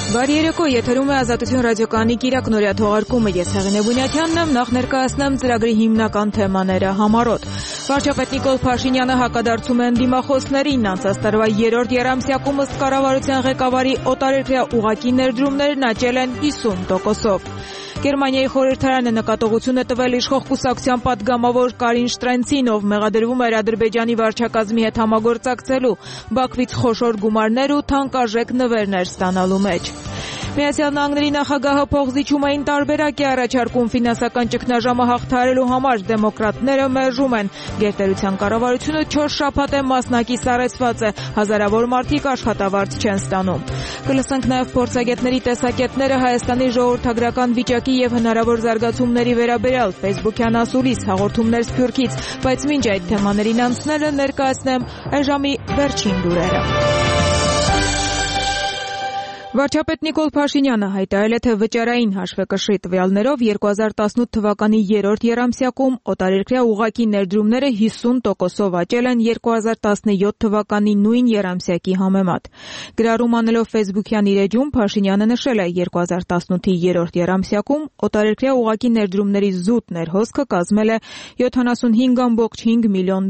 Բարի երեկո, եթերում է Ազատություն ռադիոկայանի կիրակ նորյա թողարկումը։ Ես Հեղինե Բունյաթյանն եմ, նախ ներկայացնեմ ծրագրի հիմնական թեմաները համառոտ։ Վարչապետ Նիկոլ Փաշինյանը հակադարձում է ընդդիմախոսներին, անցած տարվա 3-րդ եռամսյակում ըստ կառավարության ղեկավարի օտարերկրյա ուղղակի ներդրումներն աճել են 50%-ով։ Գերմանիայի խորհրդարանը նկատողություն է տվել իշխող կուսակցության պատգամավոր Կարին Շտրենցին, ով մեղադրվում էր Ադրբեջանի վարչակազմի հետ համագործակցելու, Բաքվից խոշոր գումարներ ու թանկարժեք նվերներ ստանալու մեջ։ Միացյալ Նահանգների նախագահը փոխզիջումային տարբերակ է առաջարկում ֆինանսական ճգնաժամը հաղթահարելու համար։ Դեմոկրատները մերժում են։ Գերտերության կառավարությունը 4 շաբաթ է մասնակի սառեցված է, հազարավոր մարդիկ աշխատավարձ չեն ստանում։ Կլսենք նաև փորձագետների տեսակետները Հայաստանի ժողովրդագրական վիճակի եւ հնարավոր զարգացումների վերաբերյալ Facebook-յան ասուլիս հաղորդումներ Սփյուռքից, բայց մինչ այդ թեմաներին անցնելը ներկայացնեմ այժմի վերջին լուրերը։ Վարչապետ Նիկոլ Փաշինյանը հայտարարել է, թե վճարային հաշվեկշռի տվյալներով 2018 թվականի 3-րդ եռամսյակում օտարերկրյա ուղղակի ներդրումները 50%-ով աճել են 2017 թվականի նույն եռամսյակի համեմատ։ Գրառում անելով Facebook-յան իր էջում Փաշինյանը նշել է, 2018-ի 3-րդ եռամսյակում օտարերկրյա ուղղակի ներդրումների զուտ ներհոսքը կազմել է $75.5 միլիոն,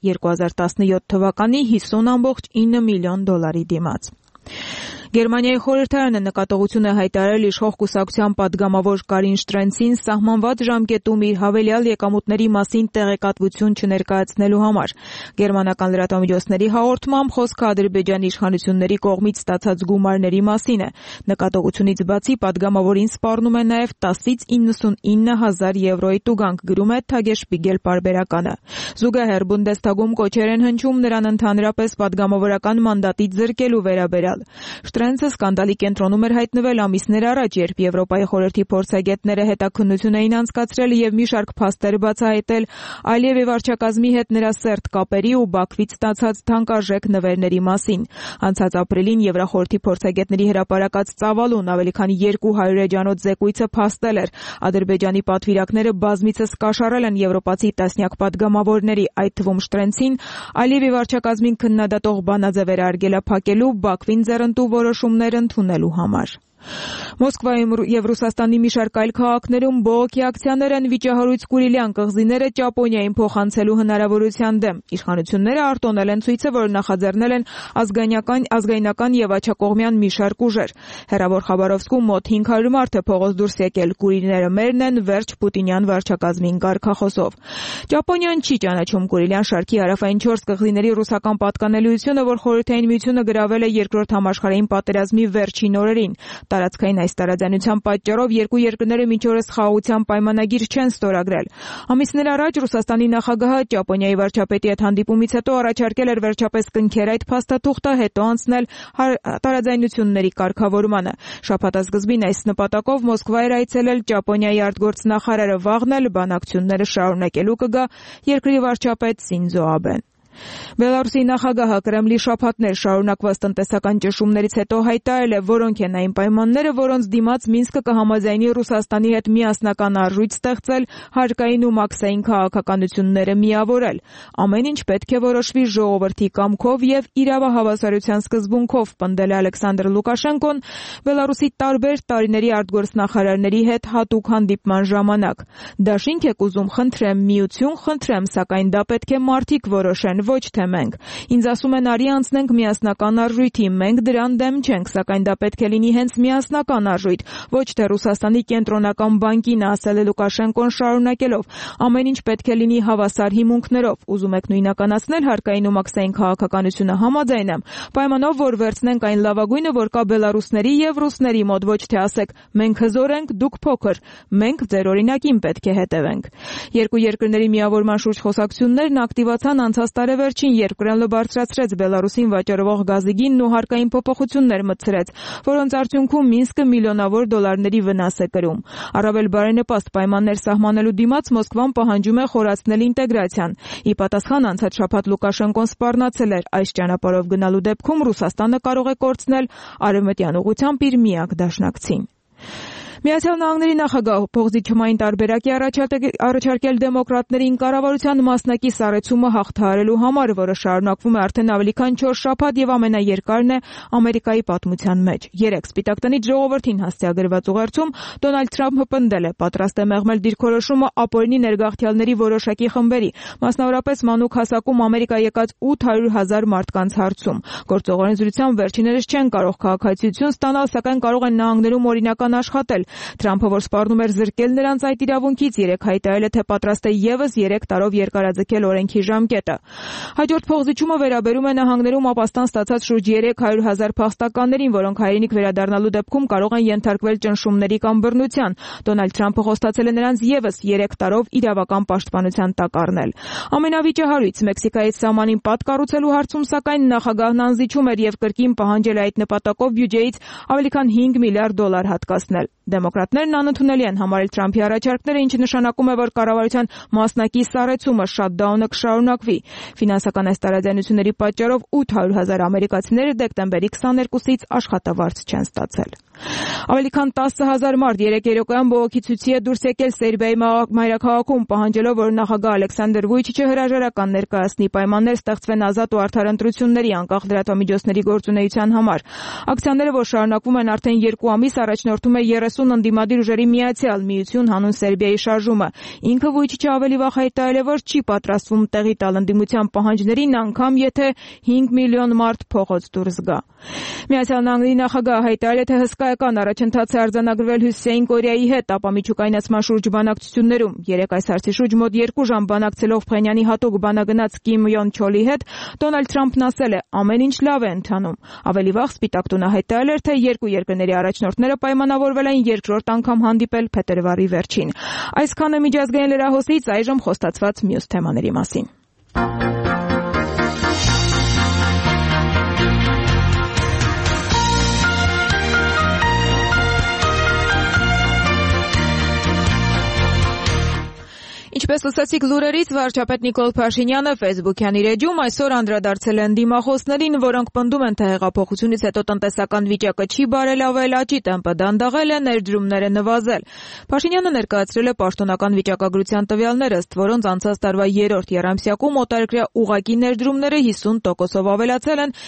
2017 թվականի $50.9 միլիոն դիմաց։ Գերմանիայի խորհրդարանը նկատողություն է հայտարարել իշխող կուսակցության պատգամավոր Կարին Շտրենցին սահմանված ժամկետում իր հավելյալ եկամուտների մասին տեղեկատվություն չներկայացնելու համար։ Գերմանական լրատվամիջոցների հաղորդմամբ խոսքը Ադրբեջանի իշխանությունների կողմից ստացած գումարների մասին է։ Նկատողությունից բացի պատգամավորին սպառնում է նաև 10-ից 99 հազար եվրոյի տուգանք, գրում է Թագեր Շպիգել պարբերականը։ Զուգահեռ Բունդեսթագում կոչեր են հնչում նրան ընդհանրապես պատգամավորական մանդատից զրկելու վերաբերյալ։ Շտրենցը սկանդալի կենտրոնում էր հայտնվել ամիսներ առաջ, երբ Եվրոպայի խորհրդի փորձագետները հետաքննություն էին անցկացրել եւ մի շարք փաստեր բացահայտել Ալիևի վարչակազմի հետ նրա սերտ կապերի ու Բաքվից ստացած թանկարժեք նվերների մասին։ Անցած ապրիլին Եվրախորհրդի փորձագետների հրապարակած ծավալուն ավելի քան 200 էջանոց զեկույցը փաստել էր։ Ադրբեջանի պատվիրակները բազմիցս կաշառել են եվրոպացի տասնյակ պատգամավորների, այդ թվում Շտրենցին, Ալիևի վարչակազմին քննադատող բանաձևեր արգելափակելու, Բաքվին ձեռնտու որոշումներ ընդունելու համար։ Մոսկվայում եւ Ռուսաստանի մի շարք այլ քաղաքներում բողոքի ակցիաներ են վիճահարույց Կուրիլյան կղզիները Ճապոնիային փոխանցելու հնարավորության դեմ։ Իշխանությունները արտոնել են ցույցը, որ նախաձեռնել են ազգայնական եւ աջակողմյան մի շարք ուժեր։ Հեռավոր Խաբարովսկում մոտ 500 մարդ է փողոց դուրս եկել։ Կուրիլները մերն են, վերջ Պուտինյան վարչակազմին կարգախոսով։ Ճապոնիան չի ճանաչում Կուրիլյան շարքի հարավային 4 կղզիների ռուսական պատկանելիությունը, որ Խորհրդային Միությունը գրավել է Երկրորդ համաշխարհային պատերազմի վերջին օրերին։ Տարածքային այս տարաձայնության պատճառով երկու երկրները մինչ օրս խաղաղության պայմանագիր չեն ստորագրել։ Ամիսներ առաջ Ռուսաստանի նախագահը Ճապոնիայի վարչապետի հետ հանդիպումից հետո առաջարկել էր վերջապես կնքել այդ փաստաթուղթը, հետո անցնել տարաձայնությունների կարգավորմանը։ Շաբաթասկզբին այս նպատակով Մոսկվա էր այցելել Ճապոնիայի արտգործնախարարը, վաղն էլ բանակցությունները շարունակելու կգա երկրի վարչապետ Սինզո Աբեն։ Բելարուսի նախագահը Կրեմլի շաբաթներ շարունակված տնտեսական ճնշումներից հետո հայտարարել է, որոնք են այն պայմանները, որոնց դիմաց Մինսկը կհամաձայնի Ռուսաստանի հետ միասնական արժույթ ստեղծել, հարկային ու մաքսային քաղաքականությունները միավորել։ Ամեն ինչ պետք է որոշվի ժողովրդի կամքով եւ իրավահավասարության սկզբունքով, պնդել է Ալեքսանդր Լուկաշենկոն Բելարուսի տարբեր տարիների արտգործնախարարների հետ հատուկ հանդիպման ժամանակ։ Դաշինք եք ուզում, խնդրեմ, միություն, խնդրեմ, սակայն դա պետք է մարդիկ որոշեն, ոչ թե մենք։ Ինձ ասում են արի անցնենք միասնական արժույթի, մենք դրան դեմ չենք, սակայն դա պետք է լինի հենց միասնական արժույթ, ոչ թե Ռուսաստանի կենտրոնական բանկին, ասել է Լուկաշենկոն շարունակելով։ Ամեն ինչ պետք է լինի հավասար հիմունքներով։ Ուզում եք նույնականացնել հարկային ու մաքսային քաղաքականությունը, համաձայն եմ, պայմանով որ վերցնենք այն լավագույնը, որ կա բելարուսների եւ ռուսների մոտ, ոչ թե ասեք մենք հզոր ենք, դուք փոքր, մենք ձեր օրինակին պետք է հետևենք։ Երկու երկրների միավորման շուրջ խոսակցություններն ակտիվացան անցած տարեվերջին, երբ Կրեմլը բարձրացրեց Բելարուսին վաճառվող գազի գինն ու հարկային փոփոխություններ մտցրեց, որոնց արդյունքում Մինսկը միլիոնավոր դոլարների վնաս է կրում։ Առավել բարենպաստ պայմաններ սահմանելու դիմաց Մոսկվան պահանջում է խորացնել ինտեգրացիան։ Ի պատասխան անցած շաբաթ Լուկաշենկոն սպառնացել էր, այս ճանապարհով գնալու դեպքում Ռուսաստանը կարող է կորցնել արևմտյան ուղղությամբ իր միակ դաշնակցին։ Միացյալ Նահանգների նախագահ փոխզիջումային տարբերակի առաջարկել դեմոկրատներին կառավարության մասնակի սառեցումը հաղթահարելու համար, որը շարունակվում է արդեն ավելի քան 4 շաբաթ եւ ամենաերկարն է Ամերիկայի պատմության մեջ։ 3 Սպիտակ տնից ժողովրդին հասցեագրված ուղերձում Դոնալդ Թրամփը պնդել է, պատրաստ է մեղմել դիրքորոշումը ապօրինի ներգաղթյալների որոշակի խմբերի, մասնավորապես մանուկ հասակում Ամերիկա եկած 800,000 մարդկանց հարցում։ Գործող օրենսդրությամբ վերջիններս չեն կարող քաղաքացիություն ստանալ, սակայն կարող են նահանգներում օրինական աշխատել։ Թրամփը, որ սպառնում էր զրկել նրանց այդ իրավունքից, 3 հայտարարել է, թե պատրաստ է եւս 3 տարով երկարաձգել օրենքի ժամկետը։ Հաջորդ փոխզիջումը վերաբերում է նահանգներում ապաստան ստացած շուրջ 300,000 փախստականներին, որոնք հայրենիք վերադառնալու դեպքում կարող են ենթարկվել ճնշումների կամ բռնության։ Դոնալդ Թրամփը խոստացել է նրանց եւս 3 տարով իրավական պաշտպանության տակ առնել։ Ամենավիճահարույց Մեքսիկայի սահմանին պատ կառուցելու հարցում, սակայն նախագահն անզիջում էր եւ կրկին պահանջել այդ նպատակով բյուջեից ավելի քան $5 միլիարդ հատկացնել։ Դեմոկրատներն անընդունելի են համարել Թրամփի առաջարկները, ինչը նշանակում է, որ կառավարության մասնակի սառեցումը շատդաունը կշարունակվի։ Ֆինանսական այս տարաձայնությունների պատճառով 800,000 ամերիկացիներ դեկտեմբերի 22-ից աշխատավարձ չեն ստացել։ Ավելի քան 10,000 մարդ 3 երեկոյան բողոքի ցույցի է դուրս եկել Սերբիայի մայրաքաղաքում, պահանջելով, որ նախագահ Ալեքսանդր Վուիչիչը հրաժարական ներկայացնի, պայմաններ ստեղծվեն ազատ ու արդար ընտրությունների, անկախ լրատվամիջոցների գործունեության համար։ Ակցիաները, որ շարունակվում են արդեն 2 ամիս, առաջնորդում է 30 ընդդիմադիր ուժերի Միացյալ Միություն հանուն Սերբիայի շարժումը։ Ինքը Վուիչիչը ավելի վաղ հայտարարել է, որ չի պատրաստվում տեղի տալ ընդդիմության պահանջներին, անգամ եթե 5 միլիոն մարդ փողոց դուրս գա։ Միացյալ Նահանգների նախագահը հայտարարել է, թե հսկայական առաջընթաց է արձանագրվել Հյուսիսային Կորեայի հետ ապամիջուկայնացման շուրջ բանակցություններում։ 3 այս հարցի շուրջ մոտ 2 ժամ բանակցելով Փխենյանի հատուկ բանագնաց Կիմ Յոն Չոլի հետ, Դոնալդ Թրամփն ասել է, ամեն ինչ լավ է ընթանում։ Ավելի վաղ Սպիտակ տունը հայտարարել էր, թե երկու երկրների առաջնորդները պայմանավորվել են երկրորդ անգամ հանդիպել փետրվարի վերջին։ Այսքանը միջազգային լրահոսից, այժմ խոստացված մյուս թեմաների մասին։ Ինչպես լսեցիք լուրերից, վարչապետ Նիկոլ Փաշինյանը Facebook-յան իր էջում այսօր անդրադարձել է ընդդիմախոսներին, որոնք պնդում են, թե հեղափոխությունից հետո տնտեսական վիճակը չի բարելավել, աճի տեմպը դանդաղել է, ներդրումները նվազել։ Փաշինյանը ներկայացրել է պաշտոնական վիճակագրության տվյալներ, ըստ որոնց անցած տարվա 3-րդ եռամսյակում օտարերկրյա ուղղակի ներդրումները 50%-ով ավելացել են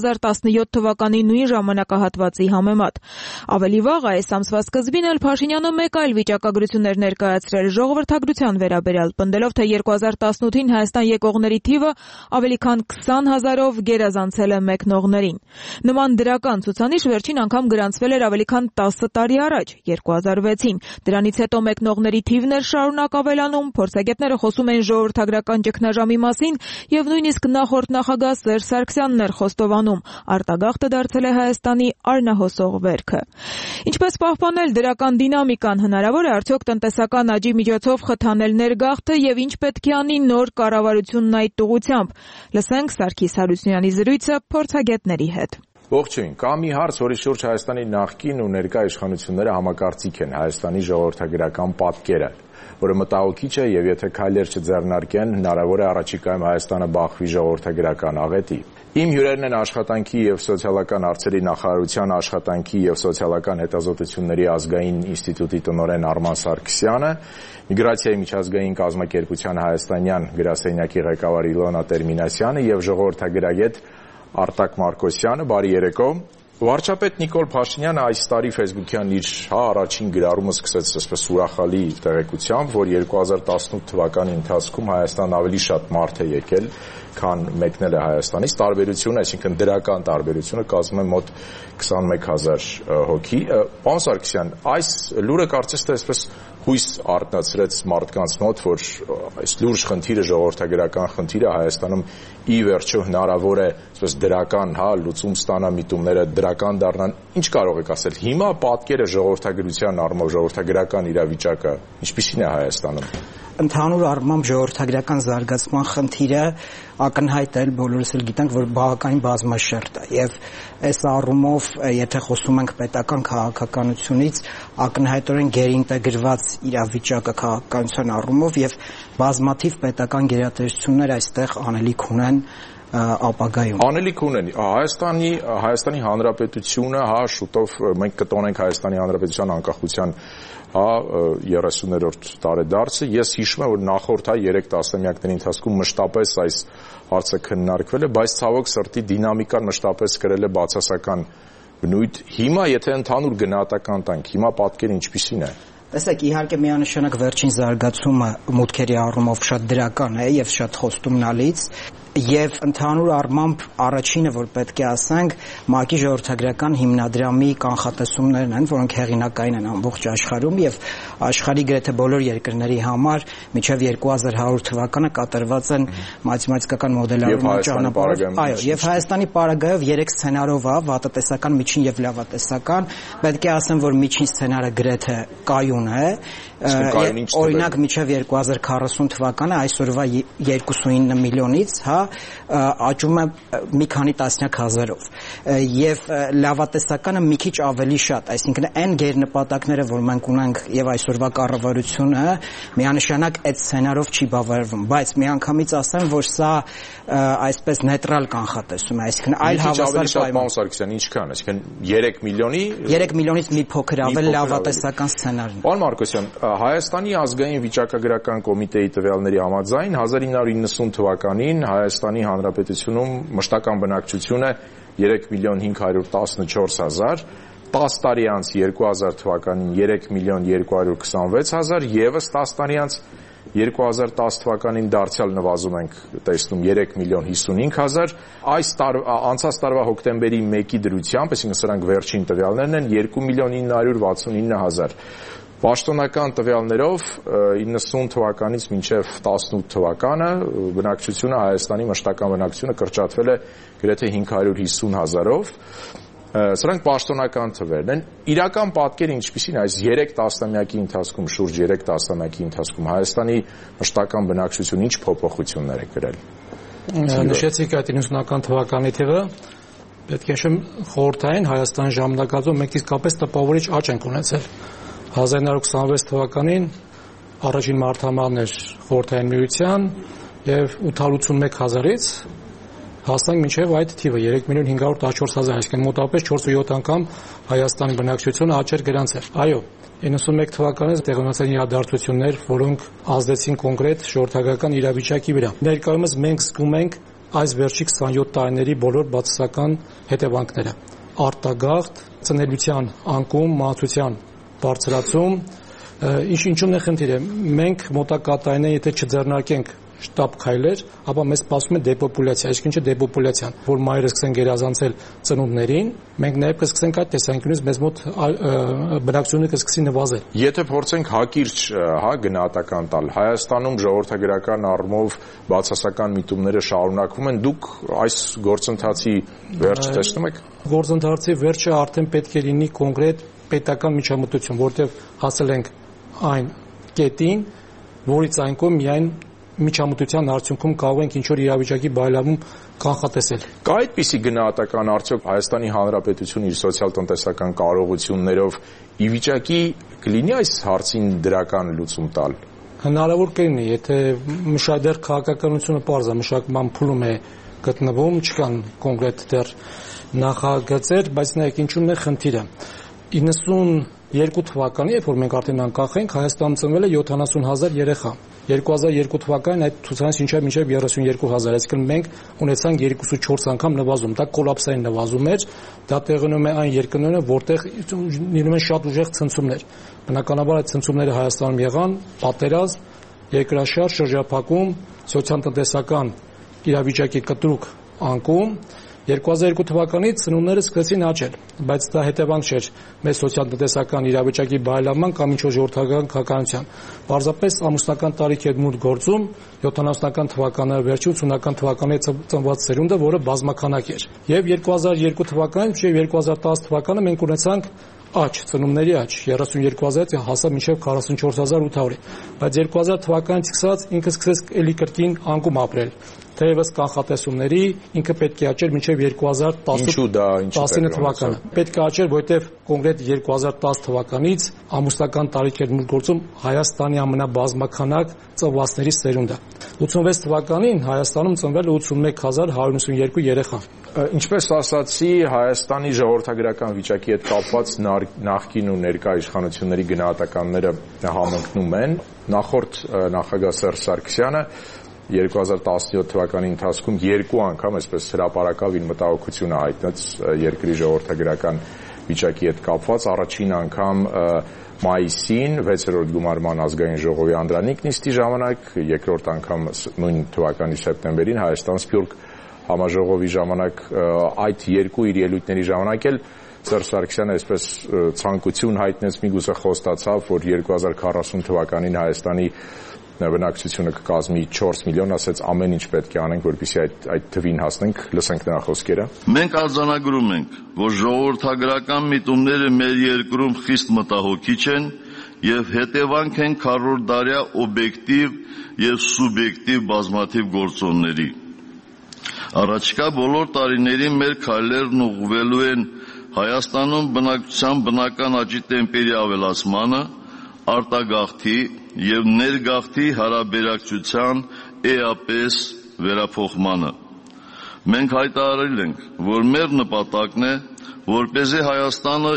2017 թվականի նույն ժամանակահատվածի համեմատ։ Ավելի վաղ այս ամսվա սկզբին էլ Փաշինյանը մեկ այլ վիճակագրություն էր ներկայացրել ժողովրդագրության վերաբերյալ, պնդելով, թե 2018-ին Հայաստան եկողների թիվը ավելի քան 20,000-ով գերազանցել է մեկնողներին։ Նման դրական ցուցանիշ վերջին անգամ գրանցվել էր ավելի քան 10 տարի առաջ, 2006-ին։ Դրանից հետո մեկնողների թիվն էր շարունակ ավելանում, փորձագետները խոսում են ժողովրդագրական ճգնաժամի մասին եւ նույնիսկ նախորդ նախագահ Սերժ Սարգսյանն էր խոստովանում, արտագաղթը դարձել է Հայաստանի արնահոսող վերքը։ Ինչպես պահպանել դրական դինամիկան, հնարավոր է արդյոք տնտեսական աճի միջոցով խթանել ներգաղթը եւ ինչ պետք է անի նոր կառավարությունն այդ ուղղությամբ։ Լսենք Սարգիս Հարությունյանի զրույցը փորձագետների հետ։ Ողջույն, կա մի հարց, որի շուրջ Հայաստանի նախկին ու ներկա իշխանությունները համակարծիք են Հայաստանի ժողովրդագրական պատկերը, որը մտահոգիչ է եւ եթե քայլեր չձեռնարկեն, հնարավոր է առաջիկայում Հայաստանը բախվի ժողովրդագրական աղետի։ Իմ հյուրերն են աշխատանքի եւ սոցիալական հարցերի նախարարության աշխատանքի եւ սոցիալական հետազոտությունների ազգային ինստիտուտի տնօրեն Արման Սարգսյանը, Միգրացիայի միջազգային կազմակերպության հայաստանյան գրասենյակի ղեկավար Իլոնա Տերմինասյանը եւ ժողովրդագրագետ Արտակ Մարկոսյանը, բարի երեկո։ Վարչապետ Նիկոլ Փաշինյանը այս տարի Facebook-յան իր առաջին գրառումը սկսեց այսպես ուրախալի տեղեկությամբ, որ 2018 թվականի ընթացքում Հայաստան ավելի շատ մարդ է եկել, քան մեկնել է Հայաստանից, տարբերությունը, այսինքն դրական տարբերությունը կազմում է մոտ 21,000 հոգի։ Պարոն Սարգսյան, այս լուրը կարծես թե այսպես հույս արտնացրեց մարդկանց մոտ, որ այս լուրջ խնդիրը, ժողովրդագրական խնդիրը Հայաստանում ի վերջո հնարավոր է այսպես դրական, լուծում ստանա, միտումները դրական դառնան։ Ինչ կարող եք ասել։ Հիմա պատկերը ժողովրդագրության առումով, ժողովրդագրական իրավիճակը ինչպիսին է Հայաստանում։ Ընդհանուր առմամբ ժողովրդագրական զարգացման խնդիրը ակնհայտ է, բոլորս էլ գիտենք, որ բավականին բազմաշերտ է եւ այս առումով, եթե խոսում ենք պետական քաղաքականությունից, ակնհայտորեն գերինտեգրված իրավիճակը քաղաքականության առումով եւ բազմաթիվ պետական գերատեսչություններ այստեղ անելիք ունեն ապագայում։ Անելիք ունեն Հայաստանի Հանրապետությունը, շուտով մենք կտոնենք Հայաստանի Հանրապետության անկախության 30-րդ տարեդարձը։ Ես հիշում եմ, որ նախորդ 3 տասնամյակների ընթացքում մշտապես այս հարցը քննարկվել է, բայց ցավոք սրտի դինամիկան մշտապես կրել է բացասական բնույթ։ Հիմա եթե ընդհանուր գնահատական տանք, հիմա պատկերը ինչպիսին է։ Տեսեք, իհարկե միանշանակ վերջին զարգացումը մուտքերի առումով շատ դրական է եւ շատ խոստումնալից, եւ ընդհանուր առմամբ առաջինը, որ պետք է ասենք, ՄԱԿ-ի ժողովրդագրական հիմնադրամի կանխատեսումներն են, որոնք հեղինակային են ամբողջ աշխարհում եւ աշխարհի գրեթե բոլոր երկրների համար մինչեւ 2100 թվականը կատարված են մաթեմատիկական մոդելավորման ճանապարհով։ Այո, եւ Հայաստանի պարագայով 3 սցենարով է՝ վատատեսական, միջին եւ լավատեսական։ Պետք է ասեմ, որ միջին սցենարը գրեթե կայուն է, օրինակ մինչև 2040 թվականը այսօրվա 29 միլիոնից, աճում է մի քանի տասնյակ հազարով, եւ լավատեսականը մի քիչ ավելի շատ, այսինքն այն գերնպատակները, որ մենք ունենք եւ այսօրվա կառավարությունը միանշանակ այդ սցենարով չի բավարարվում, բայց միանգամից ասեմ, որ սա այսպես նեյտրալ կանխատեսում է, այսինքն այլ հավասար պայման Սարգսյան, ինչքան, այսինքն 3 միլիոնից մի փոքր ավել լավատեսական սցենարն։ Պարոն Մարկոսյան, Հայաստանի ազգային վիճակագրական կոմիտեի տվյալների համաձայն 1990 թվականին Հայաստանի Հանրապետությունում մշտական բնակչությունը 3.514.000, 10 տարի անց 2000 թվականին 3.226.000, եւս 10 տարի անց 2010 թվականին դարձյալ նվազում ենք տեսնում 3.55.000, անցած տարվա հոկտեմբերի 1-ի դրությամբ, այսինքն սրանք վերջին տվյալներն են, 2.969.000։ Պաշտոնական տվյալներով 90 թվականից մինչև 18 թվականը բնակչությունը Հայաստանի մշտական բնակչությունը կրճատվել է գրեթե 550.000-ով։ Սրանք պաշտոնական թվերն են։ Իրական պատկերը ինչպիսին է այս 3 տասնամյակի ընթացքում, շուրջ 3 տասնամյակի ընթացքում Հայաստանի մշտական բնակչությունը ինչ փոփոխություններ է կրել։ Նշեցիք այդ 90-ական թվականի թվը, պետք է նշեմ խորհրդային Հայաստանի ժամանակահատվածում մենք իսկապես տպավորիչ աճ ենք ունեցել։ 1926 թվականին առաջին մարտահրավերն էր խորհրդային միության եւ 881.000-ից հասանք մինչեւ այդ թիվը 3.514.000, այսինքն մոտավորապես 4-7 անգամ Հայաստանի բնակչությունը աճեր գրանցել։ Այո, 91 թվականից տեղի ունեցան իրադարձություններ, որոնք ազդեցին կոնկրետ ժողովրդագրական իրավիճակի վրա։ Ներկայումս մենք զգում ենք այս վերջի 27 տարիների բոլոր բացասական հետևանքները։ Արտագաղթ, ծնելիության անկում, մահացության բարձրացում, ինչու՞մն է խնդիրը։ Մենք մոտակա տարիներին եթե չձեռնարկենք շտապ քայլեր, ապա մեզ սպասում է դեպոպուլյացիա, այսինքն չէ դեպոպուլյացիան, որ մայրը սկսեն գերազանցել ծնունդներին, մենք նաև կսկսենք այդ տեսանկյունից մեզ մոտ բնակչությունը կսկսի նվազել։ Եթե փորձենք հակիրճ, գնահատական տալ, Հայաստանում ժողովրդագրական առումով բացասական միտումները շարունակվում են, դուք այս գործընթացի վերջ տեսնում եք։ Գործընթացի վերջը արդեն պետք է լինի կոնկրետ պետական միջամտություն, որտեղ հասել ենք այն կետին, որից այն կողմ միայն միջամտության արդյունքում կարող ենք ինչ-որ իրավիճակի բարելավում կանխատեսել։ Կա այդպիսի գնահատական արդյոք Հայաստանի Հանրապետությունը իր սոցիալ-տնտեսական կարողություններով ի վիճակի կլինի այս հարցին դրական լուծում տալ։ Հնարավոր կլինի, եթե մշակդեր քաղաքականությունը պարզ է, մշակման փուլում է գտնվում, չկան կոնկրետ դեռ նախագծեր, բայց նայեք ինչու՞մն է խնդիրը։ 92 թվականին, երբ որ մենք արդեն անկախ ենք, Հայաստանում ծնվել է 70,000 երեխա։ 2002 թվականին այդ ցուցանիշը ինչա մինչև 32,000, այսինքն մենք ունեցանք 2-4 անգամ նվազում, դա կոլապսային նվազում էր, դա տեղնում է այն երկրներում, որտեղ լինում են շատ ուժեղ ցնցումներ։ Բնականաբար այդ ցնցումները Հայաստանում եղան, պատերազմ, երկրաշարժ, շրջափակում, սոցիալ-տնտեսական իրավիճակի կտրուկ անկում։ 2002 թվականից ծնունդները սկսեցին աճել, բայց դա հետևանք չէր մեր սոցիալ-տնտեսական իրավիճակի բարելավման կամ ինչ-որ ժողովրդական քաղաքականության։ Պարզապես ամուսնական տարիքի հետ մուտք գործում 70-ական թվականների վերջին 80-ական թվականների ծնված սերունդը, որը բազմաքանակ էր։ Եվ 2002 թվականից մինչև 2010 թվականը մենք ունեցանք աճ, ծնունդների աճ 32,000-ից հասավ մինչև 44,800-ի։ Բայց 2000 թվականից սկսած ինքը սկսեց էլի կրկին անկում ապրել։ թեևս կանխատեսումների ինքը պետք է աճեր մինչև 2019 թվականը։ Պետք է աճեր, որովհետև կոնկրետ 2010 թվականից ամուսնական տարիքեր մուտք գործում Հայաստանի ամենաբազմականակ ծնվածների սերունդը։ 86 թվականին Հայաստանում ծնվել 81192 երեխա։ Ինչպես ասացի, Հայաստանի ժողովրդագրական վիճակի հետ կապված նախկին ու ներկա իշխանությունների գնահատականները համընկնում են։ Նախորդ նախագահ Սերժ Սարգսյանը 2017 թվականի ընթացքում երկու անգամ այսպես հրապարակավ իր մտահոգությունը հայտնեց երկրի ժողովրդագրական վիճակի հետ կապված։ Առաջին անգամ մայիսին 6-րդ գումարման ազգային ժողովի անդրանիկ նիստի ժամանակ, երկրորդ անգամ նույն թվականի սեպտեմբերին Հայաստան-Սփյուռք համաժողովի ժամանակ, այդ երկու իր ելույթների ժամանակ էլ Սերժ Սարգսյանը այսպես ցանկություն հայտնեց, միգուցե խոստացավ, որ 2040 թվականին Հայաստանի բնակչությունը կկազմի 4 միլիոն, ասեց ամեն ինչ պետք է անենք, որպեսզի այդ թվին հասնենք։ Լսենք նրա խոսքերը։ Մենք արձանագրում ենք, որ ժողովրդագրական միտումները մեր երկրում խիստ մտահոգիչ են եւ հետևանք են քառորդդարյա օբյեկտիվ եւ սուբյեկտիվ բազմաթիվ գործոնների։ Առաջիկա բոլոր տարիներին մեր քայլերն ուղղվելու են Հայաստանում բնակչության բնական աճի տեմպերի ավելացմանը, արտագաղթի եւ ներգաղթի հարաբերակցության էապես վերափոխմանը։ Մենք հայտարարել ենք, որ մեր նպատակն է, որպեսզի Հայաստանը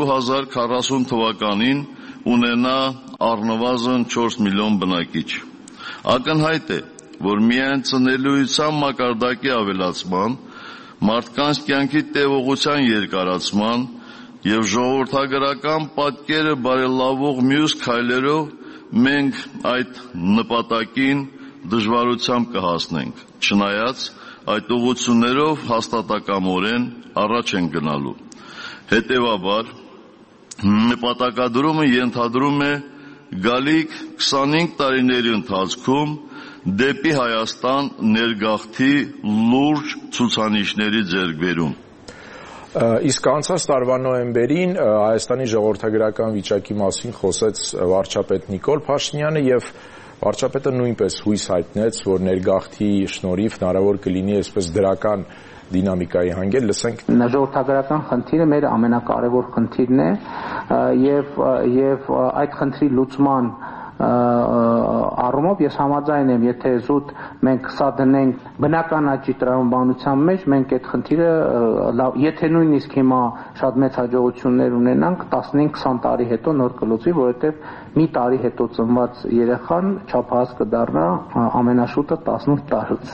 2040 թվականին ունենա առնվազն 4 միլիոն բնակիչ։ Ակնհայտ է, որ միայն ծնելիության մակարդակի ավելացման, մարդկանց կյանքի տևողության երկարացման եւ ժողովրդագրական պատկերը բարելավող մյուս քայլերով մենք այդ նպատակին դժվարությամբ կհասնենք, չնայած այդ ուղղություններով հաստատակամորեն առաջ են գնալու։ Հետևաբար, նպատակադրումը ենթադրում է գալիք 25 տարիների ընթացքում դեպի Հայաստան ներգաղթի լուրջ ցուցանիշների ձեռքբերում։ Իսկ անցած տարվա նոյեմբերին Հայաստանի ժողովրդագրական վիճակի մասին խոսեց վարչապետ Նիկոլ Փաշինյանը եւ վարչապետը նույնպես հույս հայտնեց, որ ներգաղթի շնորհիվ հնարավոր կլինի այսպես դրական դինամիկայի հանգել։ Լսենք։ Ժողովրդագրական խնդիրը մեր ամենակարևոր խնդիրն է եւ այդ խնդրի լուծման առումով ես համաձայն եմ, եթե զուտ մենք սա դնենք բնական աճի տրամաբանության մեջ, մենք այդ խնդիրը եթե նույնիսկ հիմա շատ մեծ հաջողություններ ունենանք, 15-20 տարի հետո նոր կլուծվի, որովհետև մի տարի հետո ծնված երեխան չափահաս կդառնա ամենաշուտը 18 տարուց։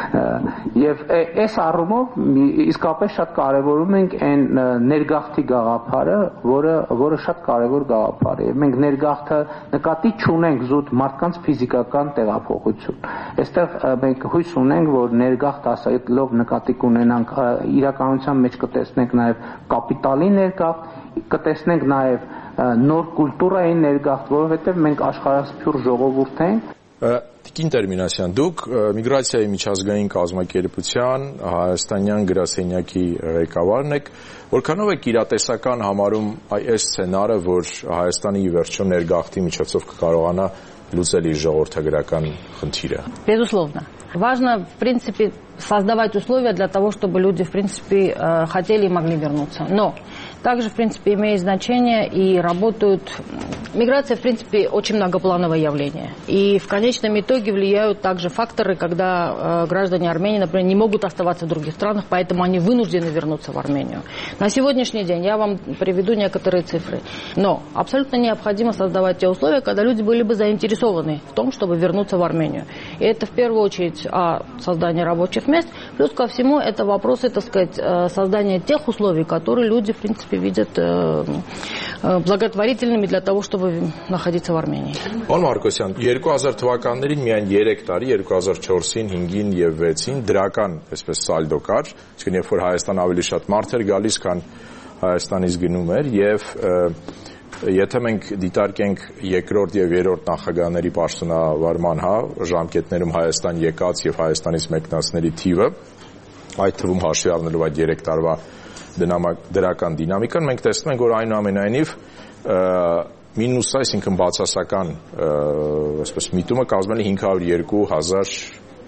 Եվ այս առումով իսկապես շատ կարևորում ենք այն ներգաղթի գաղափարը, որը շատ կարևոր գաղափար է։ Մենք ներգաղթը նկատի չունենք զուտ մարդկանց ֆիզիկական տեղափոխություն։ Այստեղ մենք հույս ունենք, որ ներգաղթ ասելով նկատի կունենանք իրականության մեջ կտեսնենք նաև կապիտալի ներգաղթ, կտեսնենք նաև նոր կուլտուրայի ներգաղթ, որովհետև մենք աշխարհասփյուռ ժողովուրդ ենք։ Տիկին Տերմինասյան, դուք միգրացիայի միջազգային կազմակերպության հայաստանյան գրասենյակի ղեկավարն եք, որքանով եք իրատեսական համարում այս սցենարը, որ Հայաստանի ի վերջո ներգաղթի միջոցով կկարողանա լուծել իր ժողովրդագրական խնդիրը։ Безусловно. Важно, в принципе, создавать условия для того, чтобы люди, в принципе, хотели и могли вернуться. Но также, в принципе, имеет значение и работают... Миграция, в принципе, очень многоплановое явление. И в конечном итоге влияют также факторы, когда граждане Армении, например, не могут оставаться в других странах, поэтому они вынуждены вернуться в Армению. На сегодняшний день я вам приведу некоторые цифры. Но абсолютно необходимо создавать те условия, когда люди были бы заинтересованы в том, чтобы вернуться в Армению. И это, в первую очередь, создание рабочих мест. Плюс ко всему, это вопросы, так сказать, создания тех условий, которые люди, в принципе, видят благотворительными для того, чтобы находиться в Армении. Պարոն Մարկոսյան, 2000 թվականներին միայն 3 տարի, 2004-ին, 5-ին եւ 6-ին դրական, այսպես սալդո կար, այսինքն երբ որ Հայաստան ավելի շատ մարդ էր գալիս, քան Հայաստանից գնում էր, եւ եթե մենք դիտարկենք երկրորդ եւ երրորդ նախագահների պաշտոնավարման ժամկետներում Հայաստան եկած եւ Հայաստանից մեկնածների թիվը, այդ թվում հաշվի առնելով այդ 3 տարվա դրական դինամիկան, մենք տեսնում ենք, որ այնուամենայնիվ մինուս, այսինքն բացասական այսպես միտումը կազմել է 502,000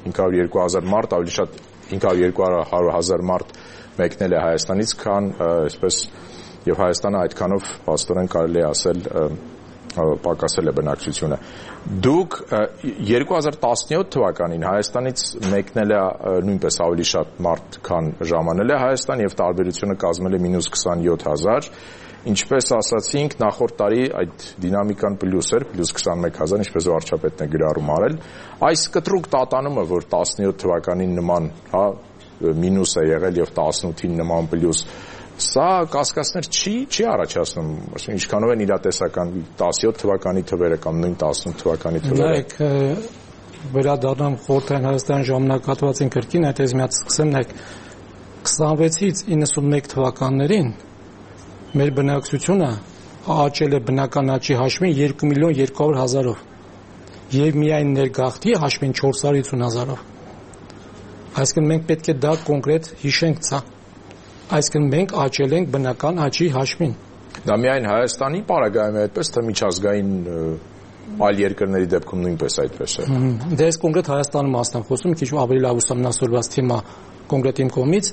502,000 մարդ, ավելի շատ 500,000 մարդ մեկնել է Հայաստանից, քան այսպես եւ Հայաստանը այդքանով փաստորեն կարելի է ասել պակասել է բնակչությունը։ Դուք 2017 թվականին Հայաստանից մեկնել է նույնպես ավելի շատ մարդ, քան ժամանել է Հայաստան եւ տարբերությունը կազմել է -27,000։ Ինչպես ասացինք, նախորդ տարի այդ դինամիկան պլյուս էր, +21,000, ինչպես վարչապետն է գրառում արել։ Այս կտրուկ տատանումը, որ 17 թվականին նման, մինուս է եղել եւ 18-ին նման պլյուս, սա կասկածներ չի առաջացնում, ասում ինչքանով են իրատեսական 17 թվականի թվերը կամ նույն 18 թվականի թվերը։ Նայեք, վերադառնամ Խորհրդային Հայաստանի ժամանակահատվածին կրկին, այդպես միած սկսեմ, նայեք 26-ից 91 թվականներին մեր բնակչությունը աճել է բնական աճի հաշվին 2,200,000-ով եւ միայն ներգաղթի հաշվին 450,000-ով։ Այսինքն մենք պետք է դա կոնկրետ հիշենք ցա։ Այսինքն մենք աճել ենք բնական աճի հաշվին։ Դա միայն Հայաստանի պարագայում է այդպես, թե միջազգային այլ երկրների դեպքում նույնպես այդպես է։ Դե այս կոնկրետ Հայաստանում մասնամ խոսում, քիչ ավելի լավ ուսումնասիրված թեմա կոնկրետ իմ կողմից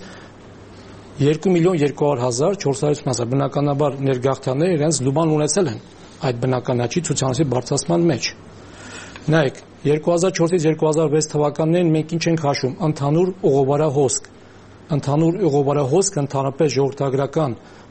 2,200,000-450,000 բնականաբար ներգաղթյալները իրենց լուման ունեցել են այդ բնական աճի ցուցանիշի բարձրացման մեջ։ Նայեք, 2004-ից 2006 թվականներին մենք ինչ ենք հաշվում, ընդհանուր օղովարահոսք։ Ընդհանուր օղովարահոսքը ընդհանրապես ժողովրդագրական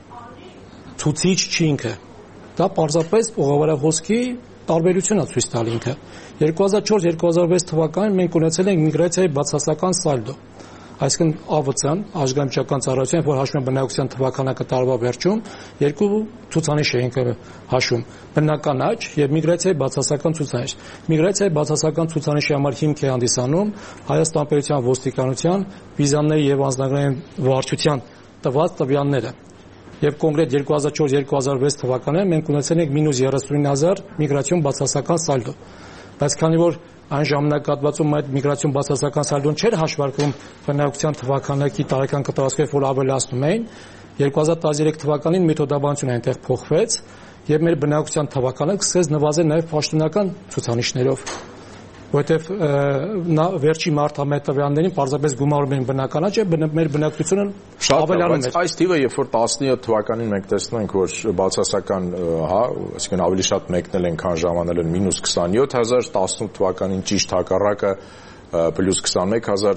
ցուցիչ չի ինքը։ Դա պարզապես օղովարահոսքի տարբերությունն է ցույց տալի ինքը։ 2004-2006 թվականին մենք ունեցել ենք միգրացիայի բացասական սալդո։ Այսինքն ԱՎՑ-ն, Ազգանիչական ծառայության, որ հաշվում է բնակչության թվականակը տարվա վերջում, երկու ցուցանիշ ենք հաշվում՝ բնական աճ եւ միգրացիայի բացասական ցուցանիշ։ Միգրացիայի բացասական ցուցանիշի համար հիմք է հանդիսանում Հայաստան պետության ոստիկանության, վիզաների եւ անձնագրային վարչության տված տվյալները։ Եվ կոնկրետ 2004-2006 թվականներին մենք ունեցել ենք -39,000 միգրացիոն բացասական սալդո։ Բայց քանի որ այն ժամանակահատվածում այդ միգրացիոն բացասական սալդոն չէր հաշվարկվում բնակչության թվականակի տարեկան կտրվածքով, որ ավելացնում էին, 2013 թվականին մեթոդաբանությունը այնտեղ փոխվեց եւ մեր բնակչության թվականակը սկսեց նվազել նաեւ պաշտոնական ցուցանիշներով, որովհետեւ վերջի մարտահամետ տվյալներին պարզապես գումարում են բնական աճը, մեր բնակչությունը ավելանում է։ Այս թիվը, երբ որ 17 թվականին մենք տեսնում ենք, որ բացասական, այսինքն ավելի շատ մեկնել են, քան ժամանել են -27,000, 18 թվականին ճիշտ հակառակը +21,000,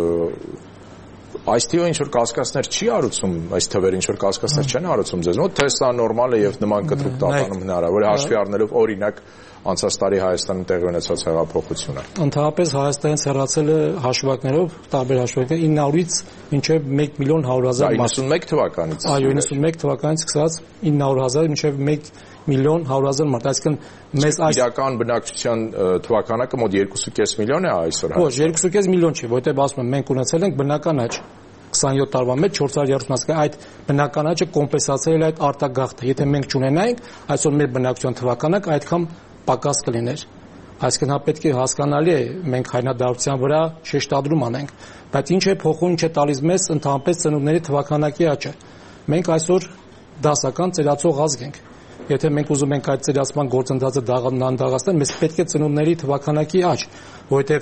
այս թիվը ինչ որ կասկածներ չի արուցում, այս թվերը ինչ որ կասկածներ չեն արուցում ձեզ մոտ, թե սա նորմալ է եւ նման կտրուկ տատանում հնարավոր է հաշվի առնելով օրինակ անցած տարի Հայաստանում տեղի ունեցած հեղափոխությունը։ Ընդհանրապես Հայաստանից հեռացել է հաշվարկներով, տարբեր հաշվարկներ 900-ից մինչև 1,100,000 մարդ։ 91 թվականից։ Այո, 91 թվականից սկսած 900,000 մինչև 1,100,000 մարդ, այսինքն մեզ այս իրական բնակչության թվականակը մոտ 2.5 միլիոն է այսօր։ Ոչ, 2.5 միլիոն չի, որտեղ ասում եմ մենք ունեցել ենք բնական աճ 27 տարվա մեջ 430, այդ բնական աճը կոմպենսացրել է այդ արտագաղթը։ Եթե մենք չունենայինք, այսօր մեր բնակչության թվականակը այդքան պակաս կլիներ։ Այսինքն հա պետք է հասկանալի է մենք հայնադարձության վրա շեշտադրում անենք, բայց ինչ է փոխում, ինչ է տալիս մեզ ընդհանրապես ծնունդների թվականակի աճը։ Մենք այսօր դասական ծերացող ազգ ենք։ Եթե մենք ուզում ենք այդ ծերացման գործընթացը դանդաղացնել, մեզ պետք է ծնունդների թվականակի աճ, որովհետև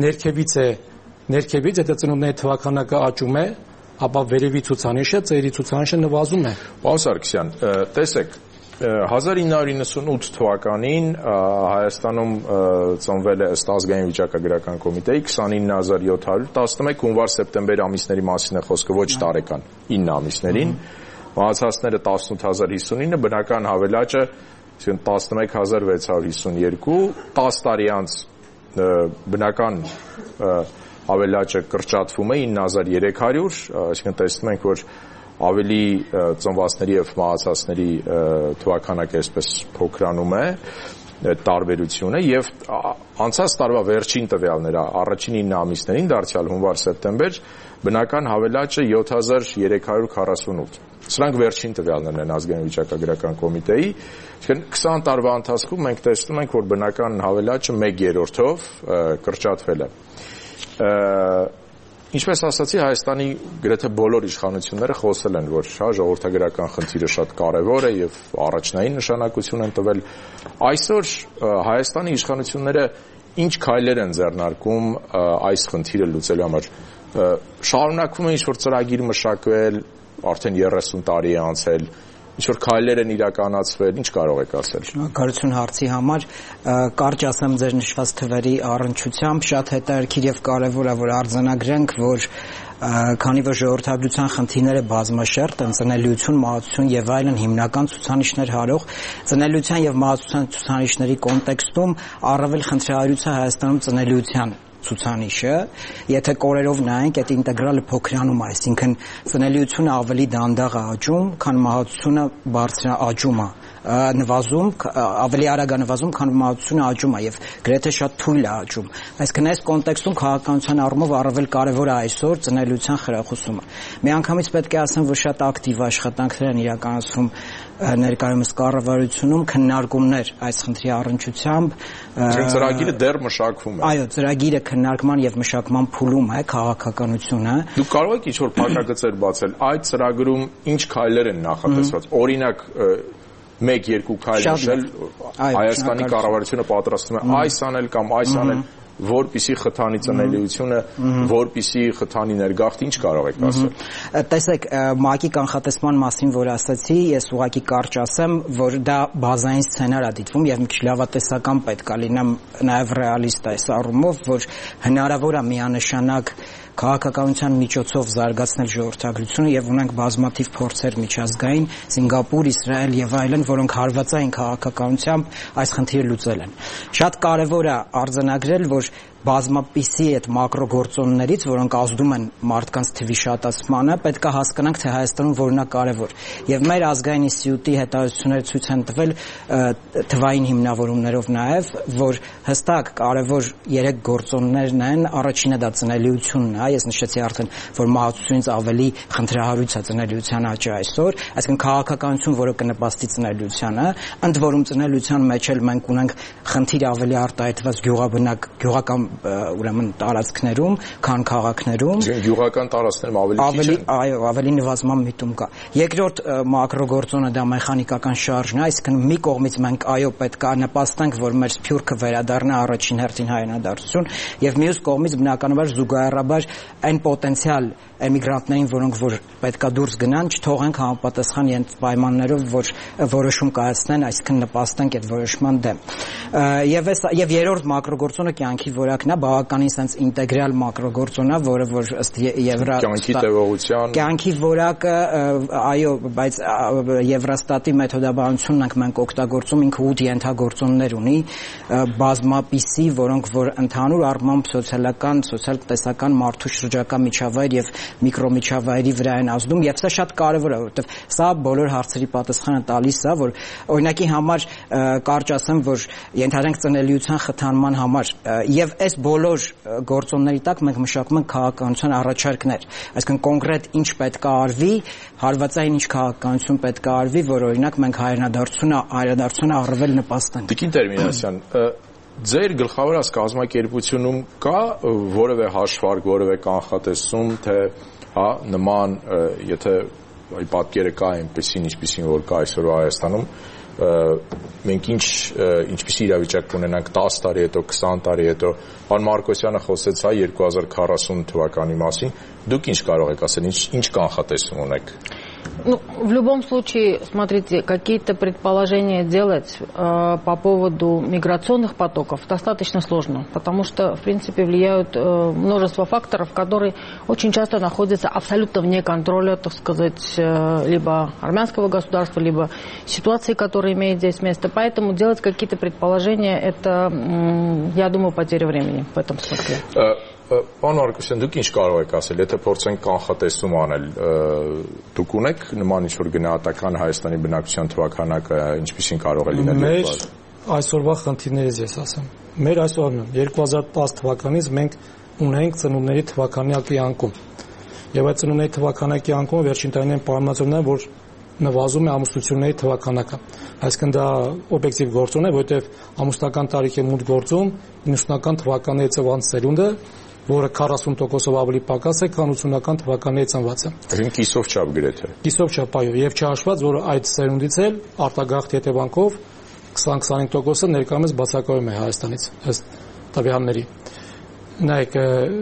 ներքևից եթե ծնունդների թվականակը աճում է, ապա վերևի ցուցանիշը, ծերի ցուցանիշը նվազում է։ Պարոն Սարգսյան, տեսեք, 1998 թվականին Հայաստանում ծնվել է ըստ ազգային վիճակագրական կոմիտեի 29711 հունվար-սեպտեմբեր ամիսների մասին է խոսքը, ոչ տարեկան 9 ամիսներին, մահացածները 18059, բնական հավելաճը 11652, 10 տարի անց բնական հավելաճը կրճատվում է 9300, այսինքն տեսնում ենք, որ ավելի ծնվածների եւ մահացածների թվականակը այսպես փոքրանում է տարբերությունը եւ անցած տարվա վերջին տվյալները առաջին 9 ամիսներին դարձյալ հունվար-սեպտեմբեր բնական հավելաճը 7348 սրանք վերջին տվյալներն են ազգային վիճակագրական կոմիտեի այսինքն 20 տարվա ընթացքում մենք տեսնում ենք որ բնական հավելաճը 1/3-ով կրճատվել է Ինչպես ասացի, Հայաստանի գրեթե բոլոր իշխանությունները խոսել են, որ ժողովրդագրական խնդիրը շատ կարևոր է եւ առաջնային նշանակություն են տվել։ Այսօր Հայաստանի իշխանությունները ինչ քայլեր են ձեռնարկում այս խնդիրը լուծելու համար։ Շարունակվում է ինչ-որ ծրագիր մշակվել, արդեն 30 տարի է անցել, ինչ-որ քայլեր են իրականացվել, ինչ կարող եք ասել։ Շնորհակալություն հարցի համար, կարճ ասեմ ձեր նշված թվերի առնչությամբ, շատ հետաքրքիր եւ կարեւոր է որ արձանագրենք, որ քանի որ ժողովրդագրության խնդիրները բազմաշերտ են, ծնելիություն, մահացություն եւ այլն հիմնական ցուցանիշներ հարող, ծնելիության եւ մահացության ցուցանիշների կոնտեքստում առավել խնդրահարույց է Հայաստանում ծնելիության ցուցանիշը, եթե կորերով նայենք, այդ ինտեգրալը փոքրանում է, այսինքն ծնելիությունը ավելի դանդաղ է աճում, քան մահացությունը բարձր աճում է, նվազում, ավելի արագ է նվազում, քան մահացությունը աճում է եւ գրեթե շատ թույլ է աճում։ Այսինքն այս կոնտեքստում քաղաքականության առումով առավել կարեւոր է այսօր ծնելիության խրախուսումը։ Միանգամից պետք է ասեմ, որ շատ ակտիվ աշխատանքներ են իրականացվում ներկայումս կառավարությունում քննարկումներ այս խնդրի առնչությամբ ծրագիրը դեռ մշակվում է։ Այո, ծրագիրը քննարկման եւ մշակման փուլում է քաղաքականությունը։ Դուք կարող եք ինչ-որ փակագծեր բացել այդ ծրագրում ինչ քայլեր են նախատեսված։ Օրինակ 1-2 քայլ նշել Հայաստանի կառավարությունը պատրաստվում է այս անել կամ այս անել, որպիսի խթանի ծնելիությունը, որպիսի խթանի ներգաղթ, ինչ կարող եք ասել։ Տեսեք, ՄԱԿ-ի կանխատեսման մասին որ ասացի, ես ուղղակի կարճ ասեմ, որ դա բազային սցենար է դիտվում եւ մի քիչ լավատեսական պետք է լինեմ, նաեւ ռեալիստ այս առումով, որ հնարավոր է միանշանակ քաղաքականության միջոցով զարգացնել ժողովրդագրությունը եւ ունենք բազմաթիվ փորձեր միջազգային, Սինգապուր, Իսրայել եւ այլն, որոնք հարվածային քաղաքականությամբ այս խնդիրը լուծել են։ Շատ կարեւոր է արձանագրել, որ բազմապիսի այդ մակրոգործոններից, որոնք ազդում են մարդկանց թվի շատացմանը, պետք է հասկանանք, թե Հայաստանում որն է կարևոր։ Եվ մեր ազգային ինստիտուտի հետազոտությունները ցույց են տվել թվային հիմնավորումներով նաև, որ հստակ կարևոր 3 գործոններն են, առաջինը դա ծնելիությունն է, ես նշեցի արդեն, որ մահացությունից ավելի խնդրահարույց է ծնելիության աճը այսօր, այսինքն քաղաքականություն, որը կնպաստի ծնելիությանը, ընդ որում ծնելիության մեջ էլ մենք ունենք խնդիր ավելի արտահայտված գյուղական ուրեմն տարածքներում, քան քաղաքներում։ Գյուղական տարածքներում ավելի քիչ են։ Այո, ավելի նվազման միտում կա։ Երկրորդ մակրոգործոնը դա մեխանիկական շարժն է, այսինքն մի կողմից մենք այո պետք է նպաստենք, որ մեր սփյուռքը վերադառնա առաջին հերթին հայրենադարձություն, եւ մյուս կողմից բնականաբար զուգահեռաբար այն պոտենցիալ էմիգրանտներին, որոնք որ պետքա դուրս գնան, չթողենք համապատասխան պայմաններով, որ որոշում կայացնեն, այսինքն նպաստենք այդ որոշման դեմ։ Եվ երրորդ մակրոգործոնը կյանքի որակն է, բավականին sense ինտեգրալ մակրոգործոն է, որը որ ըստ կյանքի տևողության կյանքի որակը, այո, բայց Եվրոստատի մեթոդաբանությունն մենք օգտագործում, ինքը 8 ենթագործոններ ունի, բազմապիսի, որոնք որ ընդհանուր առմամբ սոցիալական, սոցիալ-տնտեսական մարդու շրջակա միջավայր եւ միկրոմիջավայրի վրա են ազդում եւ սա շատ կարեւոր է, որովհետեւ սա բոլոր հարցերի պատասխանը տալիս է, որ օրինակի համար կարճ ասեմ, որ ենթադրենք ծնելիության խթանման համար եւ այս բոլոր գործոնների տակ մենք մշակում ենք քաղաքականության առաջարկներ, այսինքն կոնկրետ ինչ պետք է արվի, հարվածային ինչ քաղաքականություն պետք է արվի, որ օրինակ մենք հայրենադարձությունը առավել նպաստենք։ Տիկին Տերմինասյան, ձեր գլխավորած կազմակերպությունում կա որևէ հաշվարկ, որևէ կանխատեսում, թե նման, եթե պատկերը կա այնպեսին, ինչպեսին որ կա այսօր Հայաստանում, մենք ինչպիսի իրավիճակ կունենանք 10 տարի հետո, 20 տարի հետո, պարոն Մարկոսյանը խոսեց 2040 թվականի մասին, դուք ինչ կարող եք ասել, ինչ կանխատեսում ունեք։ Ну, в любом случае, смотрите, какие-то предположения делать по поводу миграционных потоков достаточно сложно, потому что, в принципе, влияют множество факторов, которые очень часто находятся абсолютно вне контроля, так сказать, либо армянского государства, либо ситуации, которая имеет здесь место. Поэтому делать какие-то предположения, это, я думаю, потеря времени в этом смысле. Պարոն Մարկոսյան, դուք ինչ կարող եք ասել, եթե փորձենք կանխատեսում անել, դուք ունեք նման ինչ-որ գնահատական Հայաստանի բնակչության թվականակը, ինչպիսին կարող է լինել։ Մեր այսօրվա խնդիրներից ես ասեմ։ Մեր այսօրն 2010 թվականից մենք ունենք ծնունդների թվականակի անկում։ Եվ այդ ծնունդների թվականակի անկումը վերջին տարիներին պարունակում է, որ նվազում է ամուսնությունների թվականակը։ Այսինքն դա օբյեկտիվ գործոն է, որովհետև ամուսնական տարիքի մուտք գործում 90-ական թվականների ծնված սերունդը, որը 40%-ով ավելի պակաս է, քան 80-ական թվականների ծնվածը։ Այսինքն կիսով չափ գրեթե։ Կիսով չափ, այո, եւ չհաշված, որ այդ սերունդից էլ արտագաղթի հետևանքով 20-25%-ը ներկայումս բացակայում է Հայաստանից, ըստ տվյալների։ Նայեք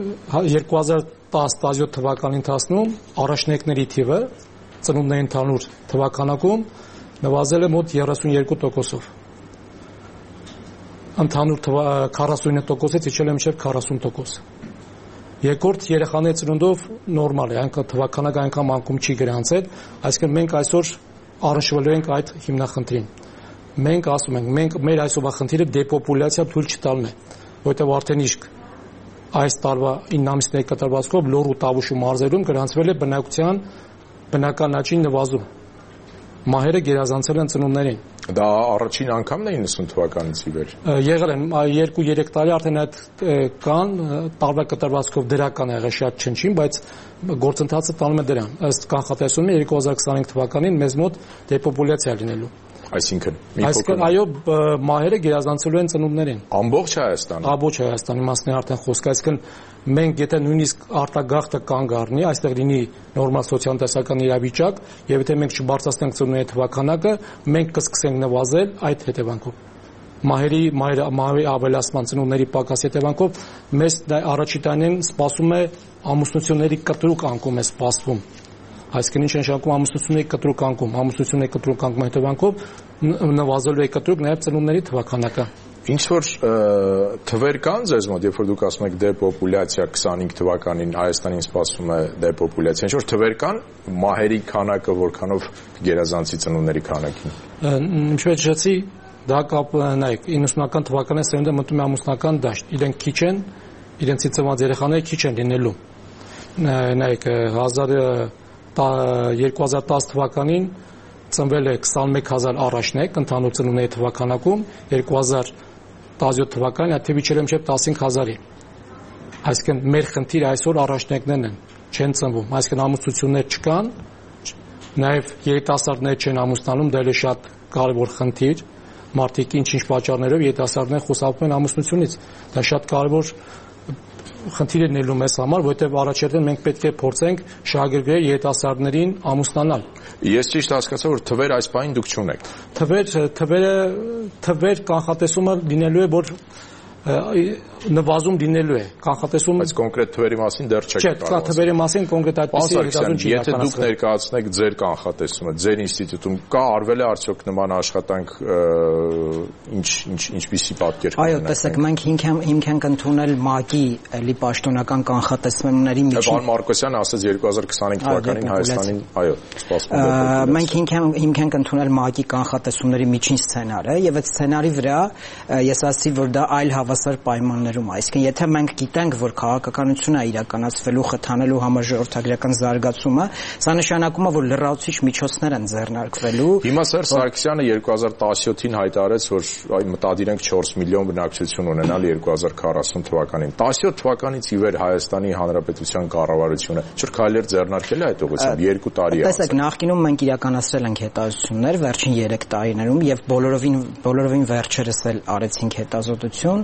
2010-17 թվականի ընթացքում առաջնեկների թիվը ծնունդների ընդհանուր թվականակում նվազել է մոտ 32%-ով։ Ընդհանուր 49%-ից իջել է մինչև 40%։ Երկրորդ երեխաների ծնունդով նորմալ է, այնքան թվականակը այնքան մանկում չի գրանցել, այսինքն մենք այսօր առնչվելու ենք այդ հիմնախնդրին։ Մենք ասում ենք, մեր այսօրվա խնդիրը դեպոպուլյացիա թույլ չտալն է, որովհետև արդեն իսկ այս տարվա 9 ամիսների կտրվածքով Լոռու, Տավուշ ու մարզերում գրանցվել է բնակության բնական աճի նվազում։ Մահերը գերազանցել են ծնունդներին։ Դա առաջին անգամն է 90 թվականից ի վեր։ Եղել են 2-3 տարի արդեն այդ կան տարվա կտրվածքով դրական եղել շատ չնչին, բայց գործընթացը տանում է դրան։ Ըստ կանխատեսումների 2025 թվականին մեզ մոտ դեպոպուլյացիա լինելու։ Այսինքն այո, մահերը գերազանցելու են ծնունդներին։ Ամբողջ Հայաստանը։ Ամբողջ Հայաստանի մասն է արդեն խոսքը, այսինքն մենք եթե նույնիսկ արտագաղթը կանգ առնի, այստեղ լինի նորմալ սոցիալ-տնտեսական իրավիճակ, եւ եթե մենք չբարձրացնենք ծնունդների թվականակը, մենք կսկսենք նվազել այդ հետևանքով։ Մահերի ավելացման ծնունդների պակաս հետևանքով մեզ առաջին տարին սպասում է ամուսնությունների կտրուկ անկում է սպասվում։ Այսինքն ինչ նշանակում ամուսնությունների կտրուկ անկում հետևանքով նվազելու է կտրուկ նաև ծնունդների թվականակը։ Ինչ որ թվեր կան ձեզ մոտ, երբ որ դուք ասում եք դեպոպուլյացիա 25 թվականին Հայաստանին սպասվում է դեպոպուլյացիա, ինչ որ թվեր կան մահերի քանակը որքանով գերազանցի ծնունդների քանակին։ Ինչպես նշեցի, դա նայեք 90-ական թվականին սերունդը մտնում է ամուսնական դաշտ, իրենք քիչ են, իրենցից ծնված երեխաները քիչ են լինելու։ Նայեք 2010 թվականին ծնվել է 21000 առաջնեկ ընդհանուր ծնունդների թվականակում, 2017 թվականին այդ թիվը իջել է մինչև 15000-ի։ Այսինքն մեր խնդիրը այսօր առաջնեկներն են, չեն ծնվում, այսինքն ամուսնություններ չկան, նաև երիտասարդներ չեն ամուսնանում, դա էլ է շատ կարևոր խնդիր, մարդիկ ինչ-ինչ պատճառներով երիտասարդներ խուսափում են ամուսնությունից, դա շատ կարևոր խնդիր է լինելու մեզ համար, որովհետև առաջերտին մենք պետք է փորձենք շահագրգռել երիտասարդներին ամուսնանալ։ Ես ճիշտ հասկացա, որ թվեր այս պահին դուք չունեք։ Թվեր կանխատեսումը լինելու է, որ նվազում լինելու է կանխատեսում, բայց կոնկրետ թվերի մասին դեռ չեք կարող։ Չէ, թվերի մասին կոնկրետ այդպիսի հետազոտություն չի եթե դուք ներկայացնեք ձեր կանխատեսումը, ձեր ինստիտուտում կա արվել է արդյոք նման աշխատանք, ինչպիսի պատկեր կա։ Այո, տեսեք, մենք հիմք ենք ընդունել ՄԱԿ-ի էլի պաշտոնական կանխատեսումների միջին։ Պարոն Մարկոսյանը ասաց 2025 թվականին Հայաստանին, այո, սպասվում է։ Մենք հիմք ենք ընդունել ՄԱԿ-ի կանխատեսումների միջին սցենարը, եւ այդ սցենարի վրա ես ասացի, որ դա այլ հավասար պայմաններում, այսինքն եթե մենք գիտենք, որ քաղաքականությունը իրականացվելու խթանելու համար ժողովրդագրական զարգացումը, սա նշանակում է, որ լրացուցիչ միջոցներ են ձեռնարկվելու։ Հիմա Սերժ Սարգսյանը 2017-ին հայտարարեց, որ մտադիր ենք 4 միլիոն բնակչություն ունենալ 2040 թվականին։ 17 թվականից ի վեր Հայաստանի Հանրապետության կառավարությունը ինչ-որ քայլեր ձեռնարկել է այդ ուղղությամբ 2 տարի անց։ Տեսեք, նախկինում մենք իրականացրել ենք հետազոտություններ վերջին 3 տարիներում եւ բոլորովին վերջերս էլ արեցինք հետազոտություն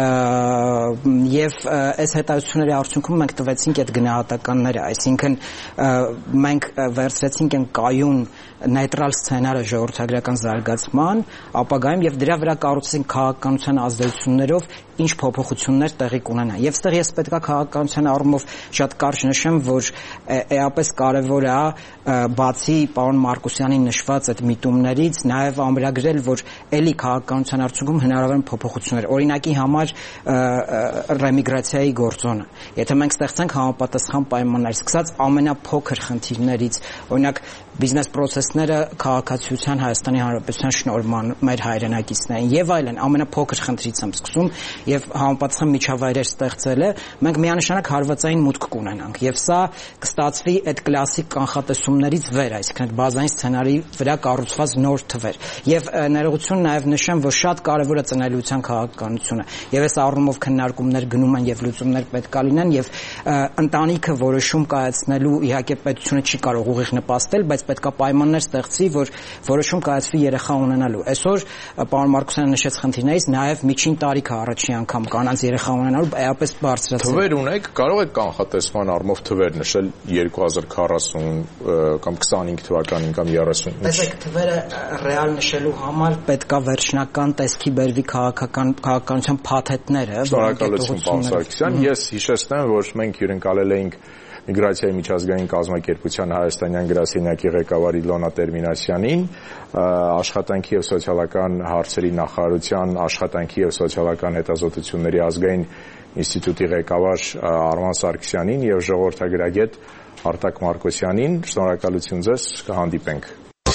եւ այս հետազոտությունների արդյունքում մենք տվեցինք այդ գնահատականները, այսինքն մենք վերցրեցինք այն կայուն նեյտրալ սցենարը ժողովրդագրական զարգացման ապագայում եւ դրա վրա կառուցեցինք քաղաքականության ազդեցություններով ինչ փոփոխություններ տեղի կունենան։ Եվ ստեղ ես պետքա քաղաքականության առումով շատ կարճ նշեմ, որ էապես կարևոր է բացի պարոն Մարկոսյանի նշված այդ միտումներից նաև ամրագրել, որ էլի քաղաքականության արդյունքում հնարավոր են փոփոխություններ։ Օրինակի համար ռեմիգրացիայի գործոնը։ Եթե մենք ստեղծենք համապատասխան պայմաններ, սկսած ամենափոքր խնդիրներից, օրինակ բիզնես պրոցեսները քաղաքացիության Հայաստանի Հանրապետության շնորհման մեր հայրենակիցներին եւ այլն, ամենափոքր խնդրից եմ սկսում եւ համապատասխան միջավայրեր ստեղծելը, մենք միանշանակ հարվածային մուտք կունենանք եւ սա կստացվի այդ կլասիկ կանխատեսումներից վեր, այսինքն այդ բազային սցենարի վրա կառուցված նոր թվեր։ Եվ ներողություն նաեւ նշեմ, որ շատ կարեւոր է ծնելիության քաղաքականությունը եւ այս առումով քննարկումներ գնում են եւ լուծումներ պետք է լինեն եւ ընտանիքը որոշում կայացնելու իհարկե պետությունը չի կարող ուղիղ նպաստել, բայց պետք է պայմաններ ստեղծի, որ որոշում կայացվի երեխա ունենալու։ Այսօր պարոն Մարկոսյանը նշեց խնդիրներից, նաև միջին տարիքը առաջի անգամ կանանց երեխա ունենալու էապես բարձրացել։ Թվեր ունեք, կարող եք կանխատեսման առումով թվեր նշել 2040 կամ 25 թվականին կամ 30։ Տեսեք, թվերը ռեալ նշելու համար պետք է վերջնական տեսքի բերվի քաղաքականության փաթեթները։ Շնորհակալություն, պարոն Սարգսյան։ Ես հիշեցնեմ, որ մենք հյուրընկալել էինք Միգրացիայի միջազգային կազմակերպության հայաստանյան գրասենյակի ղեկավար Իլոնա Տերմինասյանին, աշխատանքի եւ սոցիալական հարցերի նախարարության աշխատանքի եւ սոցիալական հետազոտությունների ազգային ինստիտուտի ղեկավար Արման Սարգսյանին եւ ժողովրդագրագետ Արտակ Մարկոսյանին։ Շնորհակալություն ձեզ, կհանդիպենք։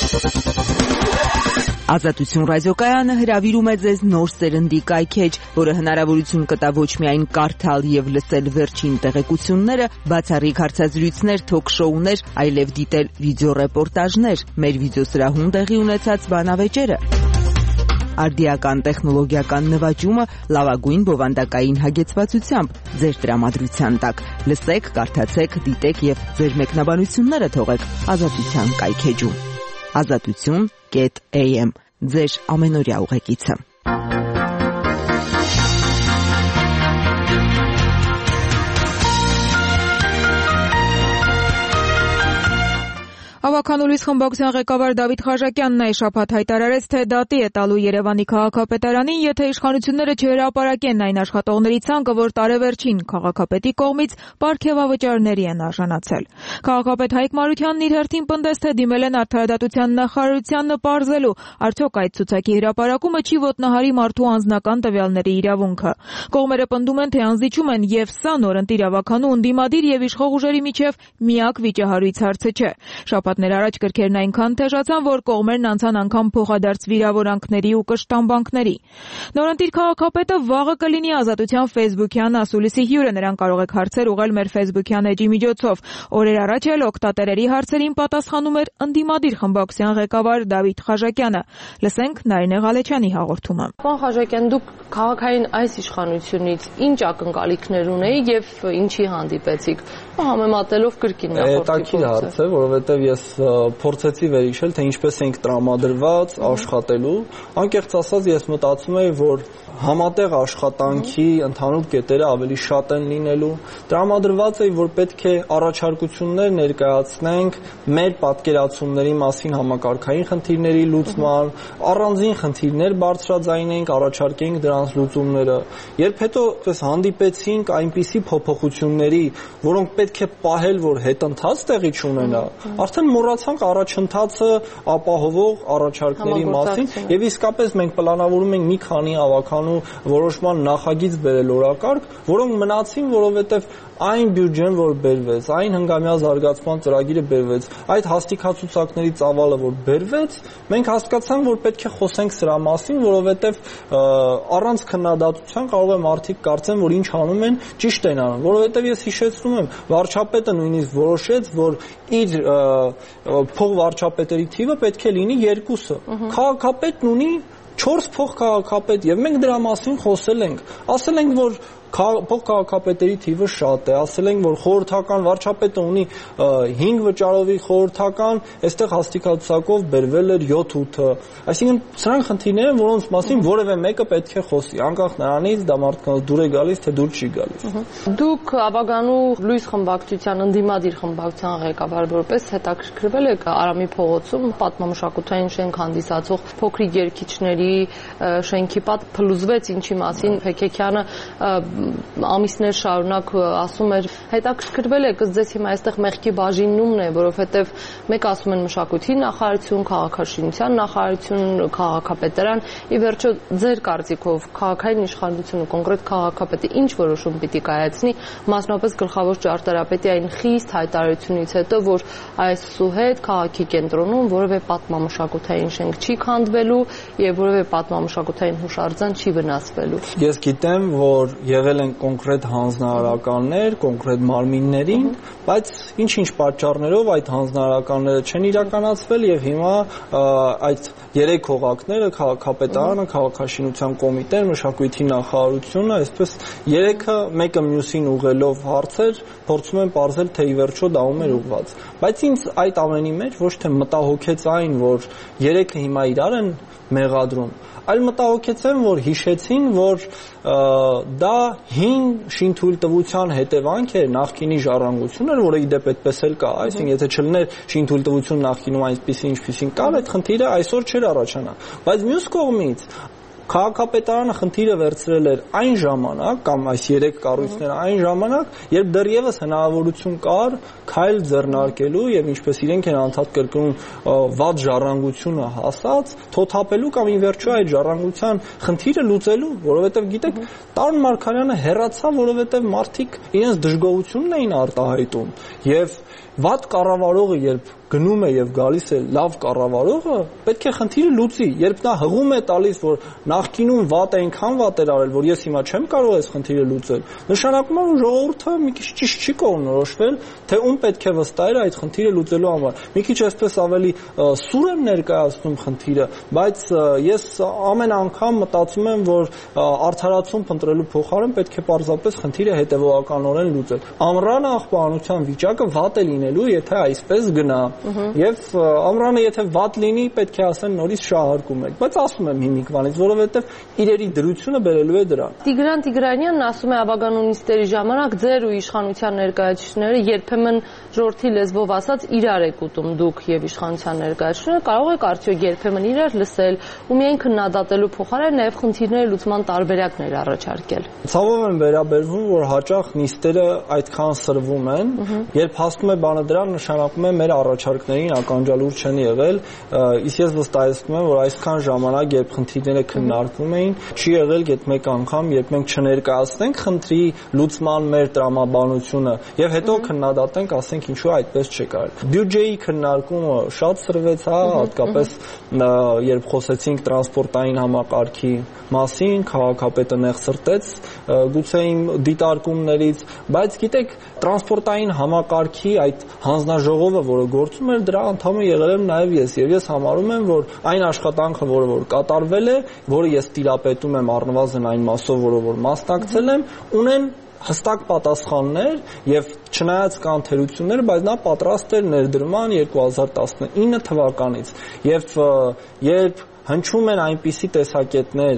Ազատություն ռադիոկայանը հրավիրում է ձեզ նոր սերնդի կայքեջ, որը հնարավորություն կտա ոչ միայն կարդալ եւ լսել վերջին տեղեկությունները, բացառիկ հարցազրույցներ, թոք-շոուներ, այլև դիտել վիդեոռեպորտաժներ, մեր վիդեոսրահում տեղի ունեցած բանավեճերը, արդիական տեխնոլոգիական նվաճումը լավագույն բովանդակային հագեցվածությամբ ձեր տրամադրության տակ։ Լսեք, կարդացեք, դիտեք եւ ձեր մեկնաբանությունները թողեք Ազատության կայքեջում։ Ազատություն.am ձեր ամենօրյա ուղեկիցը։ Ավականուլիս խմբակցության ղեկավար Դավիթ Խաչատյանն այս շաբաթ հայտարարեց, թե դատի է տալու Երևանի քաղաքապետարանին, եթե իշխանությունները չհրապարակեն այն աշխատողների ցանկը, որ տարեվերջին քաղաքապետի կողմից պարգևավճարների են արժանացել։ Քաղաքապետ Հայկ Մարությանն իր հերթին պնդեց, թե դիմել են Արդարադատության նախարարությանն պարզելու, արդյոք այդ ցուցակի հրապարակումը չի ոտնահարի մարդու անձնական տվյալների իրավունքը։ Կողմերը պնդում են, թե անզիջում են, եւ սա նորընտիր ավականու ընդդիմադիր եւ իշխող ուժերի միջև միակ վիճահարույց հարցը չէ։ Շաբաթներ առաջ գրքերն այնքան թեժացան, որ կողմերն անցան անգամ փոխադարձ վիրավորանքների ու կշտամբանքների։ Նորընտիր քաղաքապետը վաղը կլինի Ազատության ֆեյսբուքյան ասուլիսի հյուրը, նրան կարող եք հարցեր ուղղել մեր ֆեյսբուքյան էջի միջոցով։ Օրեր առաջ էլ օգտատերերի հարցերին պատասխանում էր ընդդիմադիր խմբակցության ղեկավար Դավիթ Խաչատյանը։ Լսենք Նարինե Ղալեչյանի հաղորդումը։ Պարոն Խաչատյան, դուք քաղաքային այս իշխանությունից ինչ ակնկալիքներ ունեիք եւ ինչի հանդիպեցիք։ Համեմատելով կրկին նախորդի հարց է, որովհետեւ ես փորձեցի վերհիշել, թե ինչպես ենք տրամադրված աշխատելու։ Անկեղծ ասած, ես մտածում եի, որ համատեղ աշխատանքի ընդհանուր կետերը ավելի շատ են լինելու։ Տրամադրված էի, որ պետք է առաջարկություններ ներկայացնենք մեր պատկերացումների մասին համակարգային խնդիրների լուծման, առանձին խնդիրներ բարձրաձայնենք, առաջարկենք դրանց լուծումները։ Երբ հետո հանդիպեցինք այնպիսի փոփոխությունների, որոնք պետք է պահել, որ հետընթաց տեղի չունենա, արդեն մոռացանք առաջընթացը ապահովող առաջարկների մասին եւ իսկապես մենք պլանավորում ենք մի քանի ավականու որոշման նախագիծ բերել օրակարգ, որոնք մնացին, որովհետեւ այն բյուջեն, որ բերվեց, այն հնգամյա զարգացման ծրագիրը բերվեց, այդ հաստիկացուցակների ծավալը, որ բերվեց, մենք հասկացանք, որ պետք է խոսենք սրա մասին, որովհետեւ առանց քննադատության կարող է մարդիկ կարծեն, որ ինչ անում են, ճիշտ են անում, որովհետեւ ես հիշեցնում եմ, վարչապետը նույնիսկ որոշեց, որ իր փոխվարչապետերի թիվը պետք է լինի 2-ը։ Քաղաքապետն ունի 4 փոխքաղաքապետ եւ մենք դրա մասին խոսել ենք, ասել ենք, որ փոխքաղաքապետերի թիվը շատ է, ասել ենք, որ խորհրդական վարչապետը ունի 5 վճարովի խորհրդական, այստեղ հաստիկացուցակով բերվել էր 7-8-ը։ Այսինքն սրանք խնդիրներ են, որոնց մասին որևէ մեկը պետք է խոսի, անկախ նրանից դա մարդկանց դուր է գալիս, թե դուր չի գալիս։ Դուք Ավականու լույս խմբակցության ընդդիմադիր խմբակցության ղեկավար որպես հետաքրքրվել եք Արամի փողոցում պատմամշակութային շենք հանդիսացող փոքրիկ երգիչների շենքի պատ փլուզվեց, ինչի մասին Փեքեքյանը ամիսներ շարունակ ասում էր, հետաքրքրվել եք, ըստ ձեզ հիմա այստեղ մեղքի բաժինումն է, որովհետև մեկ ասում են մշակույթի նախարարություն, քաղաքաշինության նախարարություն, քաղաքապետարան, ի վերջո ձեր կարծիքով քաղաքային իշխանությունը, կոնկրետ քաղաքապետը ինչ որոշում պիտի կայացնի, մասնավորապես գլխավոր ճարտարապետի այն խիստ հայտարարությունից հետո, որ այսուհետ քաղաքի կենտրոնում որևէ պատմամշակութային շենք չի քանդվելու եւ որևէ պատմամշակութային հուշարձան չի վնասվելու։ Ես գիտեմ, որ եղել տրվել են կոնկրետ հանձնարարականներ, կոնկրետ մարմիններին, բայց ինչ-ինչ պատճառներով այդ հանձնարարականները չեն իրականացվել եւ հիմա այդ 3 օղակները՝ քաղաքապետարանը, քաղաքաշինության կոմիտեն, մշակույթի նախարարությունը, այսպես 3-ը մեկը մյուսին ուղղելով հարցեր փորձում են պարզել, թե ի վերջո դա ում էր ուղղված։ Բայց ինձ այդ ամենի մեջ ոչ թե մտահոգեց այն, որ 3-ը հիմա իրար են մեղադրում, այլ մտահոգեցեմ, որ հիշեցին, որ դա հին շինթույլտվության հետևանք է նախկինի ժառանգություններ, որը իդեպ այդպես էլ կա, այսինքն եթե չլիներ շինթույլտվություն նախկինում այնպեսին, ինչպեսին կար, այդ խնդիրը այսօր չէր առաջանա։ Բայց մյուս կողմից քաղաքապետարանը խնդիրը վերցրել էր այն ժամանակ կամ այս 3 կառույցները այն ժամանակ, երբ դեռևս հնարավորություն կար քայլ ձեռնարկելու եւ ինչպես իրենք են անդադ կրկնում վատ ժառանգությունը հասած, թոթափելու կամ ի վերջո այդ ժառանգության խնդիրը լուծելու, որովհետեւ գիտեք, Տարոն Մարգարյանը հեռացավ, որովհետեւ մարդիկ իրենց դժգոհությունն էին արտահայտում եւ վատ կառավարողը երբ գնում է եւ գալիս է լավ կառավարողը, պետք է խնդիրը լուծի։ Երբ նա հղում է տալիս, որ նախկինում վատ է, այնքան վատ էր արել, որ ես հիմա չեմ կարող այս խնդիրը լուծել, նշանակում է, որ ժողովուրդը մի քիչ ճիշտ չի կողմնորոշվել, թե ում պետք է վստահեր այդ խնդիրը լուծելու համար։ Մի քիչ այսպես ավելի սուր եմ ներկայացնում խնդիրը, բայց ես ամեն անգամ մտածում եմ, որ արդարացում փնտրելու փոխարեն պետք է պարզապես խնդիրը հետևողականորեն լուծել։ Ամռանը աղբանության վիճակը վատ է լինելու, եթե այսպես գնա։ Եվ ամռանը եթե վատ լինի, պետք է ասեն նորից շահարկում եք, բայց ասում եմ հիմիկվանից, որովհետև իրերի դրությունը բերելու է դրան։ Տիգրան Տիգրանյանն ասում է ավագանունիստերի ժամանակ ձեր ու իշխանության ներկայացուցիչները երբեմն ժողովրդի լեզվով ասած իրար եք ուտում դուք եւ իշխանության ներկայացուցիչները, կարող եք արդյոք երբեմն իրար լսել ու միայն քննադատելու փոխարեն նաեւ խնդիրների լուծման տարբերակներ առաջարկել։ Ցավով եմ վերաբերվում, որ հաճախ նիստերը այդքան սրվում են, երբ հասնում է բանը դրան, նշանակում է մեր առաջարկներին ականջալուր չեն եղել, իսկ ես վստահեցնում եմ, որ այսքան ժամանակ, երբ խնդիրները քննարկվում էին, չի եղել գեթ մեկ անգամ, երբ մենք չներկայացնենք խնդրի լուծման մեր տրամաբանությունը եւ հետո քննադատենք, ասենք ինչու այդպես չկար։ Բյուջեի քննարկումը շատ սրվեց, հատկապես երբ խոսեցինք տրանսպորտային համակարգի մասին, քաղաքապետը նեղսրտեց գուցե իմ դիտարկումներից, բայց գիտեք, տրանսպորտային համակարգի այդ հանձնաժողովը, որը գործում էր, դրա անդամը եղել եմ նաև ես, եւ ես համարում եմ, որ այն աշխատանքը, որ կատարվել է, որը ես տիրապետում եմ առնվազն այն մասով, որ մասնակցել եմ, ունեն հստակ պատասխաններ եւ չնայած կան թերություններ, բայց նա պատրաստ էր ներդրման 2019 թվականից եւ երբ հնչում են այնպիսի տեսակետներ,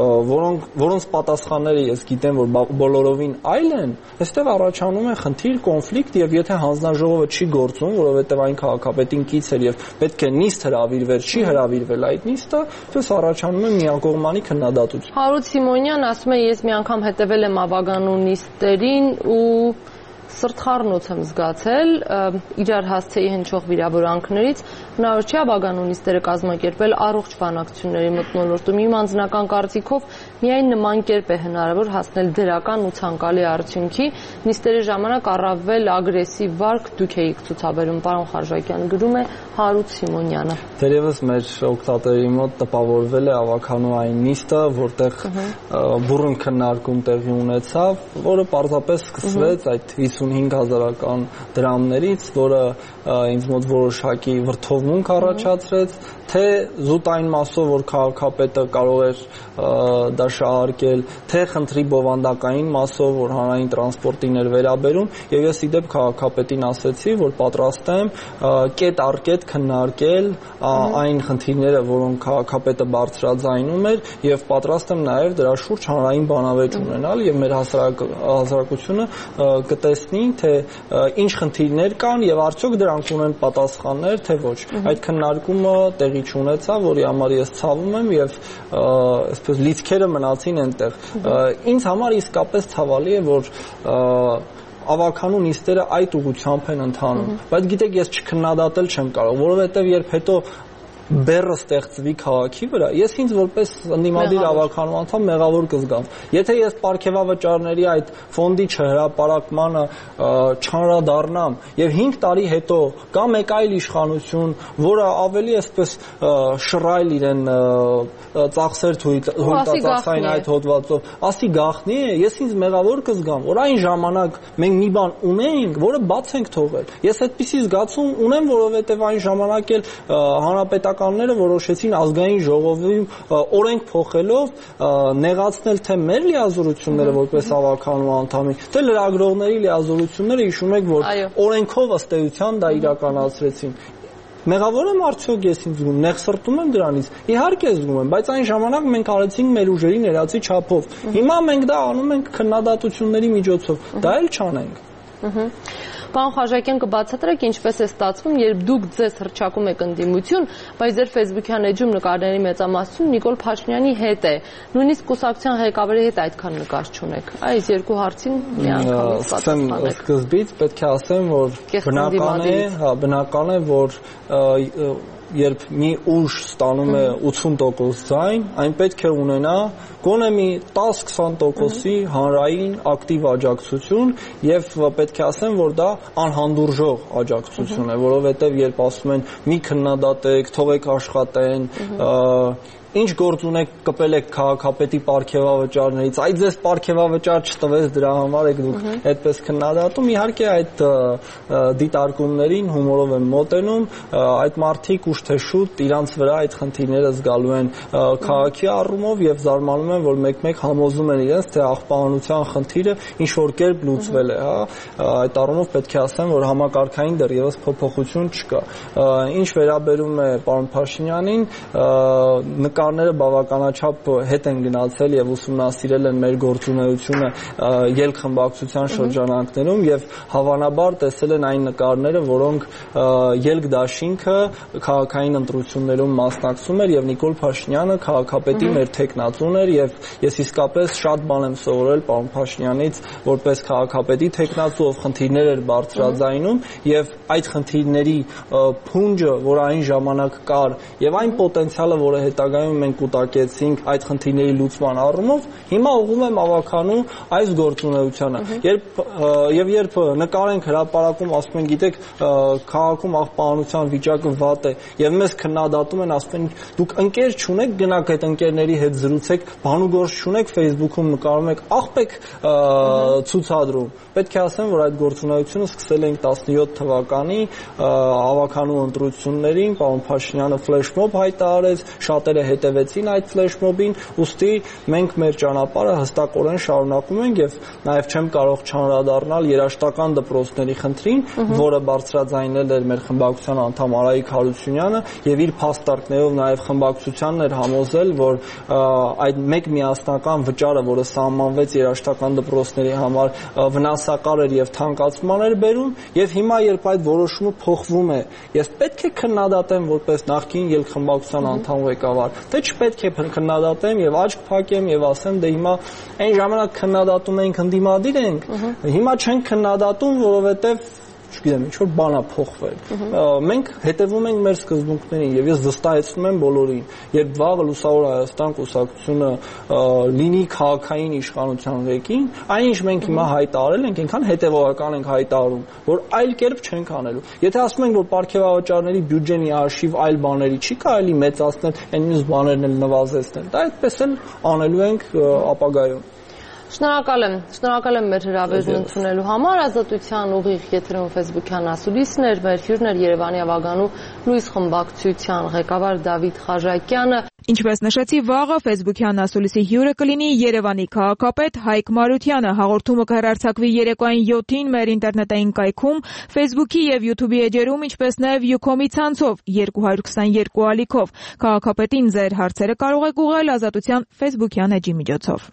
որոնց պատասխանները ես գիտեմ, որ բոլորովին այլ են, այստեղ առաջանում է խնդիր, կոնֆլիկտ եւ եթե հանձնաժողովը չի գործում, որովհետեւ այն քաղաքապետին կից էր եւ պետք է նիստ հրավիրվեր, չի հրավիրվել այդ նիստը, այդպես առաջանում է միակողմանի քննադատություն։ Հարութ Սիմոնյան ասում է, ես մի անգամ հետևել եմ ավագանու նիստերին ու սրտխառնոց եմ զգացել իրար հասցեի հնչող վիրավորանքներից, հնարավոր չէ ավագանու նիստերը կազմակերպել առողջ բանակցությունների մթնոլորտում։ Իմ անձնական կարծիքով միայն նման կերպ է հնարավոր հասնել դրական ու ցանկալի արդյունքի։ Նիստերի ժամանակ առավել ագրեսիվ վարք դուք եք ցուցաբերում, պարոն Խարժակյան, գրում է Հարութ Սիմոնյանը։ Դերևս մեր օգտատերերի մոտ տպավորվել է ավագանու այն նիստը, որտեղ բուռն քննարկում տեղի ունեցավ, որը պարզապես սկսվեց այդ 55,000-ական դրամներից, որը ինձ մոտ որոշակի վրդովմունք առաջացրեց, թե զուտ այն մասով, որ քաղաքապետը կարող էր դա շահարկել, թե խնդրի բովանդակային մասով, որ հանրային տրանսպորտին էր վերաբերում, եւ ես իդեպ քաղաքապետին ասեցի, որ պատրաստ եմ կետ առ կետ քննարկել այն խնդիրները, որոնք քաղաքապետը բարձրաձայնում էր, եւ պատրաստ եմ նաեւ դրա շուրջ հանրային բանավեճ ունենալ եւ մեր հասարակությունը կտեսնի, թե ինչ խնդիրներ կան եւ արդյոք դրանք ունեն պատասխաններ, թե ոչ։ Այդ քննարկումը տեղի չունեցավ, որի համար ես ցավում եմ եւ այսպես լիցքերը մնացին այնտեղ։ Ինձ համար իսկապես ցավալի է, որ ավագանու նիստերը այդ ուղղությամբ են ընթանում, բայց գիտեք, ես չքննադատել չեմ կարող, որովհետեւ երբ հետո բեռը ստեղծվի քաղաքի վրա, ես ինձ որպես ընդդիմադիր ավականու անդամ մեղավոր կզգամ։ Եթե ես պարգևավճարների այդ ֆոնդի չհրապարակմանը չանդրադառնամ եւ 5 տարի հետո կա մեկ այլ իշխանություն, որը ավելի այսպես շռայլ իրեն ծախսեր հույտացային այդ հոդվածով, ասի գախնի է, ես ինձ մեղավոր կզգամ, որ այն ժամանակ մենք մի բան ունեինք, որը բաց ենք թողել։ Ես այդպիսի զգացում ունեմ, որովհետեւ այն ժամանակ էլ հանրապետականները որոշեցին ազգային ժողովում օրենք փոխելով նեղացնել թե մեր լիազորությունները որպես ավականու անդամի, թե լրագրողների լիազորությունները, հիշում եք, որ օրենքով ըստ էության դա իրականացրեցին։ Մեղավոր եմ արդյոք ես ինձ զգում, նեղսրտում եմ դրանից։ Իհարկե զգում եմ, բայց այն ժամանակ մենք արեցինք մեր ուժերի ներածի չափով։ Հիմա մենք դա անում ենք քննադատությունների միջոցով։ Դա էլ չանենք։ Պարոն Խաչատուրյան, կբացատրեք ինչպես է ստացվում, երբ դուք ձեզ հռչակում եք ընդդիմություն, բայց ձեր Facebook-յան էջում նկարների մեծամասնությունը Նիկոլ Փաշինյանի հետ է, նույնիսկ կուսակցության ղեկավարի հետ այդքան նկար չունեք։ Այս երկու հարցին միանգամից պատասխանեք։ Սկզբից պետք է ասեմ, որ բնական է, որ երբ մի ուժ ստանում է 80% ձայն, այն պետք է ունենա գոնե մի 10-20%-ի հանրային ակտիվ աջակցություն եւ պետք է ասեմ, որ դա անհանդուրժող աջակցություն է, որովհետեւ երբ ասում են մի քննադատեք, թողեք աշխատեն, ինչ գործ ունեք կպել եք քաղաքապետի պարգևավճարներից, այ ձեզ պարգևավճար չտվեց, դրա համար եք դուք այդպես քննադատում, իհարկե այդ դիտարկումներին հումորով եմ մոտենում, այդ մարդիկ ուշ թե շուտ իրանց վրա այդ խնդիրները զգալու են քաղաքի առումով եւ զարմանում են, որ մեկ-մեկ համոզում են իրենց, թե աղբանության խնդիրը ինչ որ կերպ լուծվել է, այդ առումով պետք է ասեմ, որ համակարգային դեռևս փոփոխություն չկա։ Ինչ վերաբերում է պարոն Փաշինյանին, նկարները բավականաչափ հետ են գնացել եւ ուսումնասիրել են մեր գործունեությունը ելք-խմբակցության շրջանակներում եւ հավանաբար տեսել են այն նկարները, որոնք ելք-դաշինքը քաղաքային ընտրություններում մասնակցում էր եւ Նիկոլ Փաշինյանը քաղաքապետի մեր թեկնածուն էր եւ ես իսկապես շատ բան եմ սովորել պարոն Փաշինյանից որպես քաղաքապետի թեկնածու, ով խնդիրներ էր բարձրաձայնում եւ այդ խնդիրների փունջը, որ այն ժամանակ կար եւ այն պոտենցիալը, որը հետագայում մենք կուտակեցինք այդ խնդիրների լուծման առումով, հիմա ուղղում եմ ավականու այս գործունեությանը։ Երբ նկար ենք հրապարակում, ասում են, գիտեք, քաղաքում աղբանության վիճակը վատ է եւ մեզ քննադատում են, ասում են, դուք ընկեր չունեք, գնաք այդ ընկերների հետ զրուցեք, բանուգործ չունեք, Facebook-ում նկարում եք, աղբեք ցուցադրում։ Պետք է ասեմ, որ այդ գործունեությունը սկսել ենք 17 թվականի ավականու ընտրություններին, պարոն Փաշինյանը ֆլեշմոբ հայտարարեց, շատերը հետևեցին այդ ֆլեշմոբին, ուստի մենք մեր ճանապարհը հստակորեն շարունակում ենք եւ նաեւ չեմ կարող չանդրադառնալ երաշտական դպրոցների խնդրին, որը բարձրաձայնել էր մեր խմբակցության անդամ Արայիկ Հարությունյանը եւ իր փաստարկներով նաեւ խմբակցությանն էր համոզել, որ այդ մեկ միասնական վճարը, որը սահմանվեց երաշտական դպրոցների համար, վնասակար էր եւ թանկացման էր բերում եւ հիմա երբ այդ որոշումը փոխվում է, ես պետք է քննադատեմ որպես նախկին ելք-խմբակցության անդամ ղեկավար, թե չպետք է քննադատեմ եւ աչք փակեմ եւ ասեմ դե հիմա այն ժամանակ քննադատում էինք ընդդիմադիր ենք, հիմա չենք քննադատում, որովհետեւ չգիտեմ, ինչ որ բան է փոխվել։ Մենք հետևում ենք մեր սկզբունքներին եւ ես վստահեցնում եմ բոլորին, երբ վաղը Լուսավոր Հայաստան կուսակցությունը լինի քաղաքային իշխանության ղեկին, այնինչ մենք հիմա հայտարարել ենք, այնքան հետեւողական ենք հայտարարում, որ այլ կերպ չենք անելու։ Եթե ասում ենք, որ պարգևավճարների բյուջեն իարշիվ այլ բաների չի կարելի մեծացնել, այն մյուս բաներն էլ նվազեցնել, դա այդպես էլ անելու ենք ապագայում։ Շնորհակալ եմ մեր հրավերն ընդունելու համար, Ազատության ուղիղ եթերում Facebook-յան ասուլիսն էր, մեր հյուրն էր Երևանի ավագանու լույս խմբակցության ղեկավար Դավիթ Խաչատուրյանը։ Ինչպես նշեցի, վաղը Facebook-յան ասուլիսի հյուրը կլինի Երևանի քաղաքապետ Հայկ Մարությանը։ Հաղորդումը կհեռարձակվի երեկոային 7-ին մեր ինտերնետային կայքում, Facebook-ի եւ YouTube-ի էջերում, ինչպես նաեւ Ucom-ի ցանցով 222 ալիքով։ Քաղաքապետին ձեր հարցերը կարող եք ուղղել Ազատության Facebook-յան էջի միջոցով։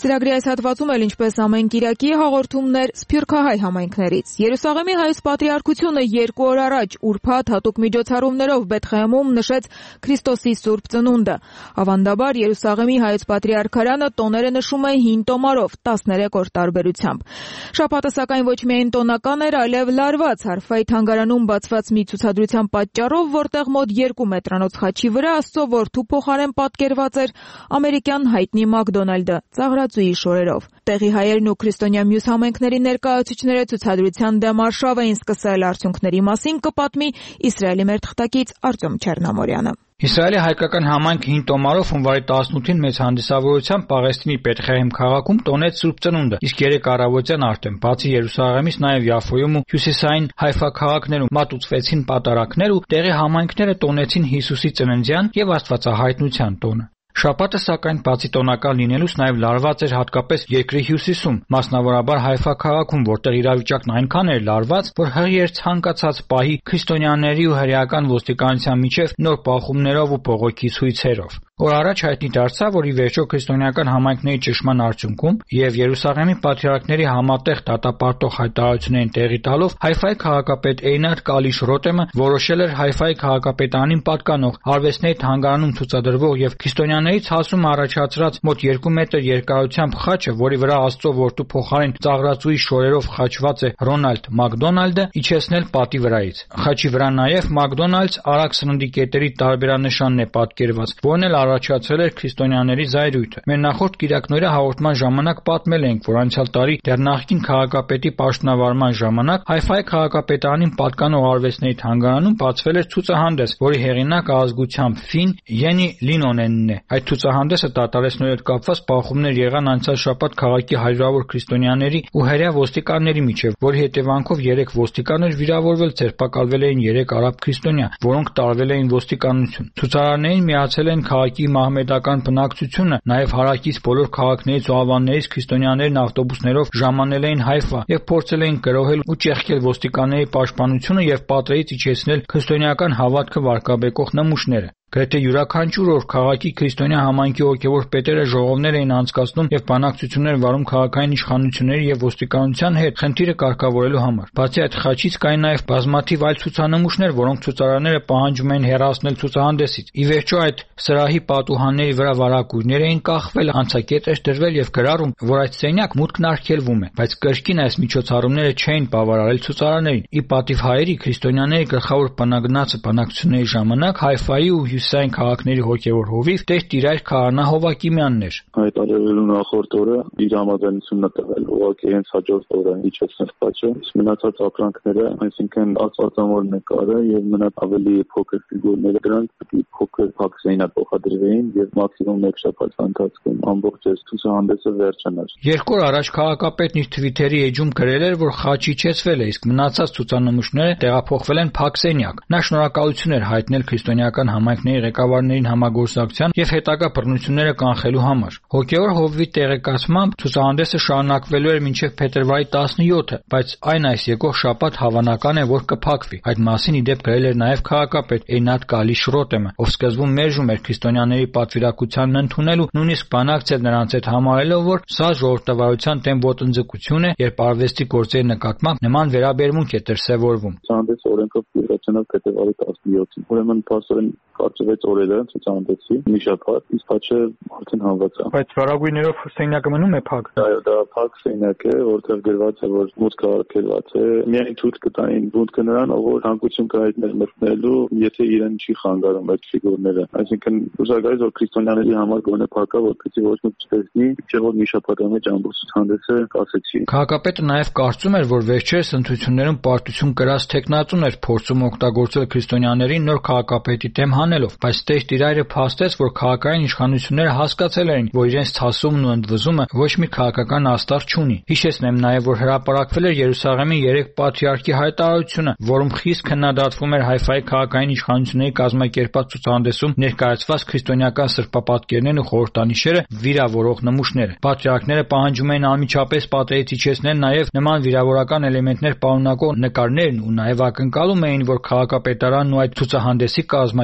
Ծրագրի այս հատվածում էլ ինչպես ամեն կիրակի հաղորդումներ Սփյուռքահայ համայնքներից։ Երուսաղեմի հայոց պատրիարքությունը 2 օր առաջ ուրբաթ հատուկ միջոցառումներով Բեթխեհեմում նշեց Քրիստոսի Սուրբ Ծնունդը։ Ավանդաբար Երուսաղեմի հայոց պատրիարքարանը տոները նշում է հին տոմարով 13 օր տարբերությամբ։ Շաբաթը սակայն ոչ միայն տոնական էր, այլև լարված Հարֆայի թանգարանում բացված մի ցուցադրության պատճառով, որտեղ մոտ 2 մետրանոց խաչի վրա Աստծո որդու փոխարեն պատկերված էր ամերիկյան հայտնի Մակդոնալդը ծաղրածուի շորերով։ Տեղի հայերն ու քրիստոնյա մյուս համայնքների ներկայացուցիչները ցուցադրության դեմ արշավ էին սկսել, արդյունքների մասին կպատմի Իսրայելի մեր թղթակից Արտյոմ Չեռնամորյանը։ Իսրայելի հայկական համայնքը հին տոմարով հունվարի 18-ին մեծ հանդիսավորությամբ Պաղեստինի Բեթխեհեմ քաղաքում տոնեց Սուրբ Ծնունդը, իսկ 3 առավոտյան արդեն բացի Երուսաղեմից նաև Յաֆոյում ու հյուսիսային Հայֆա քաղաքներում մատուցվեցին պատարակներ ու տեղի համայնքները տոնեցին Հիսուսի ծննդյան եւ Աստվածահայտնության տոնը։ Շաբաթը սակայն բացի տոնական լինելուց նաև լարված էր հատկապես երկրի հյուսիսում, մասնավորաբար Հայֆա քաղաքում, որտեղ իրավիճակն այնքան էր լարված, որ հղի էր ցանկացած պահի քրիստոնյաների ու հրեական ոստիկանության միջև նոր բախումներով ու բողոքի ցույցերով։ Օր առաջ հայտնի դարձավ, որ ի վերջո քրիստոնեական համայնքների ճշմարտ արդյունքում եւ Երուսաղեմի պատրիարքների համատեղ դատապարտող հայտարարություններին տեղի տալով Հայֆայի քաղաքապետ Էյնատ Կալիշ Ռոտեմը որոշել էր Հայֆայի քաղաքապետանին պատկանող արվեստների թանգարանում ցուցադրվող եւ քրիստոնյաներից հասում առաջացրած մոտ 2 մետր երկարությամբ խաչը, որի վրա Աստծո որդու փոխարեն ծաղրածուի շորերով խաչված է Ռոնալդ Մակդոնալդը, իջեցնել պատի վրայից։ Խաչի վրա նաեւ Մակդոնալդս արագ սննդի կետերի տարբերանշանն է պատկերված, որն էլ առաջացել էր քրիստոնյաների զայրույթը։ Մեր նախորդ կիրակնօրյա հաղորդման ժամանակ պատմել ենք, որ անցյալ տարի դեռ նախկին քաղաքապետի պաշտոնավարման ժամանակ Հայֆայի քաղաքապետանին պատկանող արվեստների թանգարանում բացվել էր ցուցահանդես, որի հեղինակը ազգությամբ ֆին Յենի Լինոնենն է։ Այդ ցուցահանդեսը դատարեցնելու հետ կապված բախումներ եղան անցյալ շաբաթ քաղաքի հարյուրավոր քրիստոնյաների ու հրեա ոստիկանների միջև, որի հետևանքով 3 ոստիկաններ վիրավորվել, ձերբակալվել էին 3 արաբ քրիստոնյա, որոնք տարվել էին ոստիկանություն։ Ցուցարարներին միացել են քաղաքի մահմեդական բնակչությունը, նաև հարակից բոլոր քաղաքներից ու ավաններից քրիստոնյաներն ավտոբուսներով ժամանել էին Հայֆա եւ փորձել էին գրոհել ու ճեղքել ոստիկանների պաշտպանությունը եւ պատրեից իջեցնել քրիստոնեական հավատքը վարկաբեկող նմուշները։ Գրեթե յուրաքանչյուր օր քաղաքի քրիստոնյա համայնքի հոգևոր պետերը ժողովներ էին անցկացնում եւ բանակցություններ վարում քաղաքային իշխանությունների եւ ոստիկանության հետ խնդիրը կարգավորելու համար։ Բացի այդ խաչից կային նաեւ բազմաթիվ այլ ցուցանմուշներ, որոնք ցուցարարները պահանջում էին հեռացնել ցուցահանդեսից։ Ի վերջո այդ սրահի պատուհանների վրա վարակույրներ էին կախվել, անցակետ էր դրվել եւ գրառում, որ այդ սենյակ մուտքն արգելվում է, բայց կրկին այս միջոցառումները չէին բավարարել ցուցարարներին։ Ի պատիվ հայերի քրիստոնյաների գլխավոր բանագնացը բանակցությունների ժամանակ Հայֆայի ու հյուսիսային քաղաքների հոգևոր հովիվ Տեր Տիրայր Քահանա Հովակիմյանն էր։ Հայտարարելու նախորդ օրը իր համաձայնությունն տվել, ուղղակի հենց հաջորդ օրը իջեցնել խաչը, մնացած ապրանքները, այսինքն ածվածամոր նկարը եւ մնաց ավելի փոքր ֆիգուրները, դրանք պետք է փոքր փակսեինա փոխադրվեին եւ մաքսիմում 1 շաբաթ ընթացքում ամբողջ ցուցահանդեսը վերջանար։ 2 օր առաջ քաղաքապետն իր Twitter-ի էջում գրել էր, որ խաչը իջեցվել է, իսկ մնացած ցուցանմուշները տեղափոխվել են փակսենյակ։ Նա շնորհակալություն էր հայտնել քրիստոնեական համայնքների ղեկավարներին համագործակցության եւ հետագա բռնությունները կանխելու համար։ Հոգեոր հովվի տեղեկացմամբ ցուցահանդեսը շարունակվելու էր մինչեւ փետրվարի 17-ը, բայց այն այս եկող շաբաթ հավանական է, որ կփակվի։ Այդ մասին ի դեպ գրել էր նաեւ քաղաքապետ Էյնատ Կալիշ Ռոտեմը, ով սկզբում մերժում էր քրիստոնյաների պատվիրակությանն ընդունել ու նույնիսկ բանակցել նրանց հետ համարելով, որ սա ժողովրդավարության դեմ ոտնձգություն է, երբ արվեստի գործերի նկատմամբ նման վերաբերմունք է դրսևորվում։ Ցուցահանդեսը օրենքով իրականացնող փետրվարի 17-ին։ Ուրեմն փաստորեն կարճվեց օրերը ցուցահանդեսի մի շաբաթ, իսկ խաչը արդեն հանված է։ Բայց վարագույրներով սենյակը մնում է փակ։ Այո, դա փակ սենյակ է, որտեղ գրված է, որ մուտքը արգելված է։ Միայն ցույց կտային մուտքը նրան, ով ցանկություն կա հայտնել մտնելու, եթե իրեն չի խանգարում այդ ֆիգուրները։ Այսինքն ուզագայից որ քրիստոնյաների համար գոնե փակա, որպեսզի ոչ ոք չտեսնի, չէ՞ որ մի շաբաթ մեջ ամբողջ ցուցահանդեսը կասեցի։ Քաղաքապետը նաև կարծում էր, որ վերջերս ընտրություններում պարտություն կրած տեխնատուն էր փորձում օգտագործել քրիստոնյաներին նոր քաղաքապետի դեմ հանելով, բայց Տեր Տիրայրը փաստեց, որ քաղաքային իշխանությունները հասկացել էին, որ իրենց ցասումն ու ընդվզումը ոչ մի քաղաքական աստար չունի։ Հիշեցնեմ նաև, որ հրապարակվել էր Երուսաղեմի 3 պատրիարքի հայտարարությունը, որում խիստ քննադատվում էր Հայֆայի քաղաքային իշխանությունների կազմակերպած ցուցահանդեսում ներկայացված քրիստոնեական սրբապատկերներն ու խորհրդանիշերը վիրավորող նմուշները։ Պատրիարքները պահանջում էին անմիջապես պատերից իջեցնել նաև նման վիրավորական էլեմենտներ պարունակող նկարներն ու նաև ակնկալում էին, որ քաղաքապետարանն ու այդ ցուցահանդեսի կազմակերպիչները